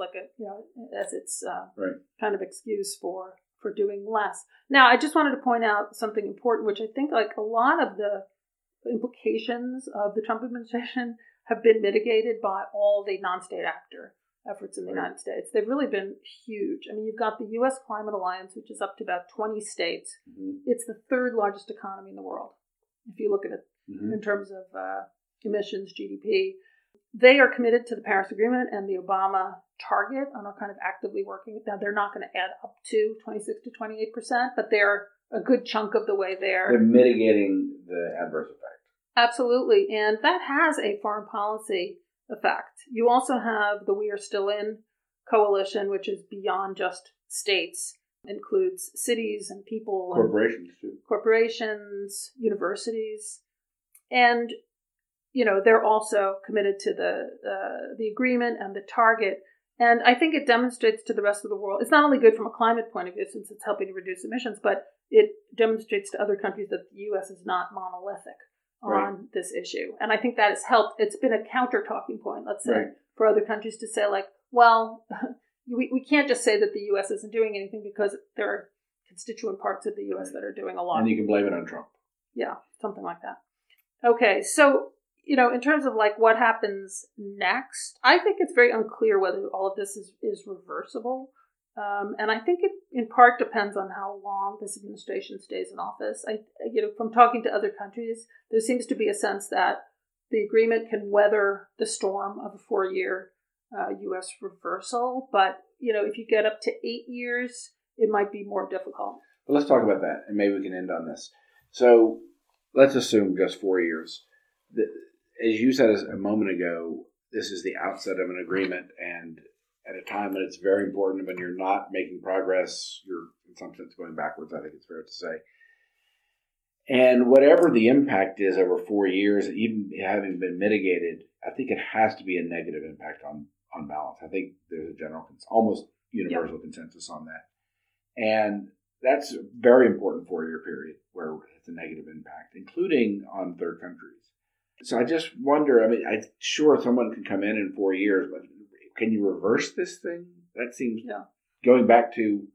as its kind of excuse for doing less. Now, I just wanted to point out something important, which I think a lot of the implications of the Trump administration have been mitigated by all the non-state actor efforts in the United States. They've really been huge. I mean, you've got the U.S. Climate Alliance, which is up to about 20 states. Mm-hmm. It's the third largest economy in the world, if you look at it in terms of emissions, GDP. They are committed to the Paris Agreement and the Obama target and are kind of actively working. Now, they're not going to add up to 26 to 28%, but they're a good chunk of the way there. They're mitigating the adverse effect. Absolutely. And that has a foreign policy effect. You also have the We Are Still In coalition, which is beyond just states, includes cities and people. Corporations, too. Corporations, universities. And, they're also committed to the agreement and the target. And I think it demonstrates to the rest of the world, it's not only good from a climate point of view, since it's helping to reduce emissions, but it demonstrates to other countries that the U.S. is not monolithic on this issue. And I think that has helped. It's been a counter talking point, let's say, for other countries to say, like, well, we can't just say that the U.S. isn't doing anything because there are constituent parts of the U.S. that are doing a lot. And you can blame it on Trump. Yeah, something like that. Okay, so, in terms of like what happens next, I think it's very unclear whether all of this is reversible. And I think it in part depends on how long this administration stays in office. From talking to other countries, there seems to be a sense that the agreement can weather the storm of a 4-year U.S. reversal. But, if you get up to 8 years, it might be more difficult. Well, let's talk about that, and maybe we can end on this. So let's assume just 4 years. As you said a moment ago, this is the outset of an agreement, and at a time when it's very important, when you're not making progress, you're in some sense going backwards, I think it's fair to say. And whatever the impact is over 4 years, even having been mitigated, I think it has to be a negative impact on balance. I think there's a general, almost universal consensus on that. And that's a very important 4-year period where it's a negative impact, including on third countries. So I just wonder, I'm sure someone can come in 4 years, but can you reverse this thing? That seems, going back to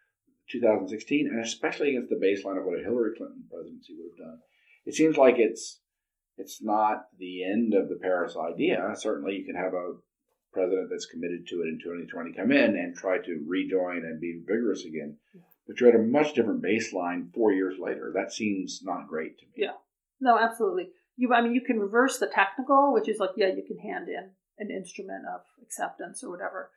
2016, and especially against the baseline of what a Hillary Clinton presidency would have done, it seems like it's not the end of the Paris idea. Certainly you can have a president that's committed to it in 2020 come in and try to rejoin and be vigorous again. But you're at a much different baseline 4 years later. That seems not great to me. Yeah. No, absolutely. You can reverse the technical, which is like, you can hand in an instrument of acceptance or whatever.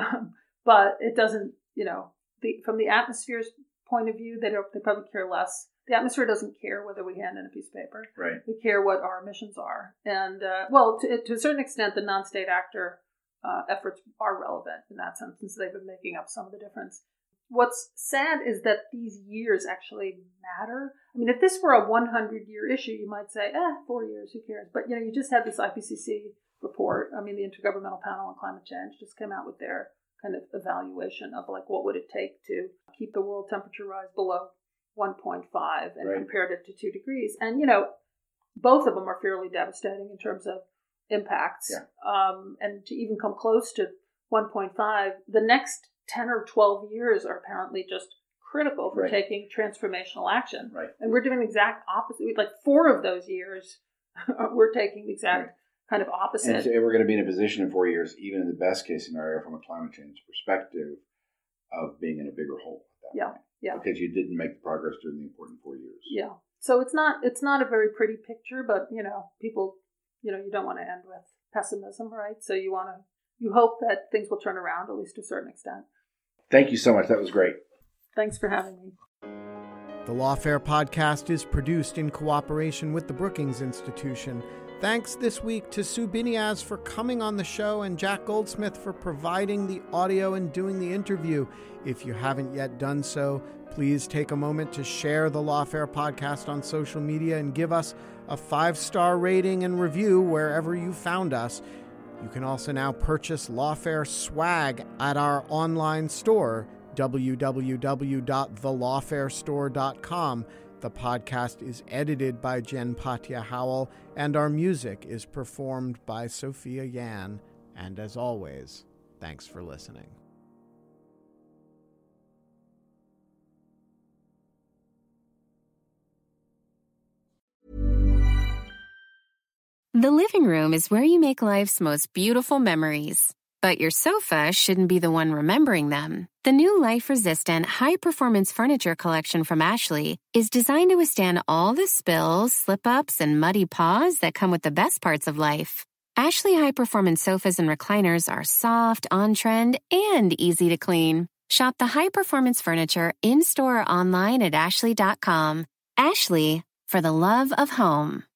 But it doesn't, from the atmosphere's point of view, they probably care less. The atmosphere doesn't care whether we hand in a piece of paper. Right. They care what our emissions are. And, to a certain extent, the non-state actor efforts are relevant in that sense, since they've been making up some of the difference. What's sad is that these years actually matter. If this were a 100-year issue, you might say, 4 years, who cares? But, you just had this IPCC report. The Intergovernmental Panel on Climate Change just came out with their kind of evaluation of, like, what would it take to keep the world temperature rise below 1.5 and compared it to 2 degrees. And, both of them are fairly devastating in terms of impacts. Yeah. And to even come close to 1.5, the next 10 or 12 years are apparently just critical for taking transformational action. Right. And we're doing the exact opposite. Like 4 of those years, we're taking the exact kind of opposite. And so we're going to be in a position in 4 years, even in the best case scenario from a climate change perspective, of being in a bigger hole at that point. Yeah. Because you didn't make the progress during the important 4 years. Yeah. So it's not a very pretty picture, but people, you don't want to end with pessimism, right? So you hope that things will turn around, at least to a certain extent. Thank you so much. That was great. Thanks for having me. The Lawfare podcast is produced in cooperation with the Brookings Institution. Thanks this week to Sue Biniaz for coming on the show and Jack Goldsmith for providing the audio and doing the interview. If you haven't yet done so, please take a moment to share the Lawfare podcast on social media and give us a 5-star rating and review wherever you found us. You can also now purchase Lawfare swag at our online store, www.thelawfarestore.com. The podcast is edited by Jen Patja Howell, and our music is performed by Sophia Yan. And as always, thanks for listening. The living room is where you make life's most beautiful memories. But your sofa shouldn't be the one remembering them. The new life-resistant, high-performance furniture collection from Ashley is designed to withstand all the spills, slip-ups, and muddy paws that come with the best parts of life. Ashley high-performance sofas and recliners are soft, on-trend, and easy to clean. Shop the high-performance furniture in-store or online at ashley.com. Ashley, for the love of home.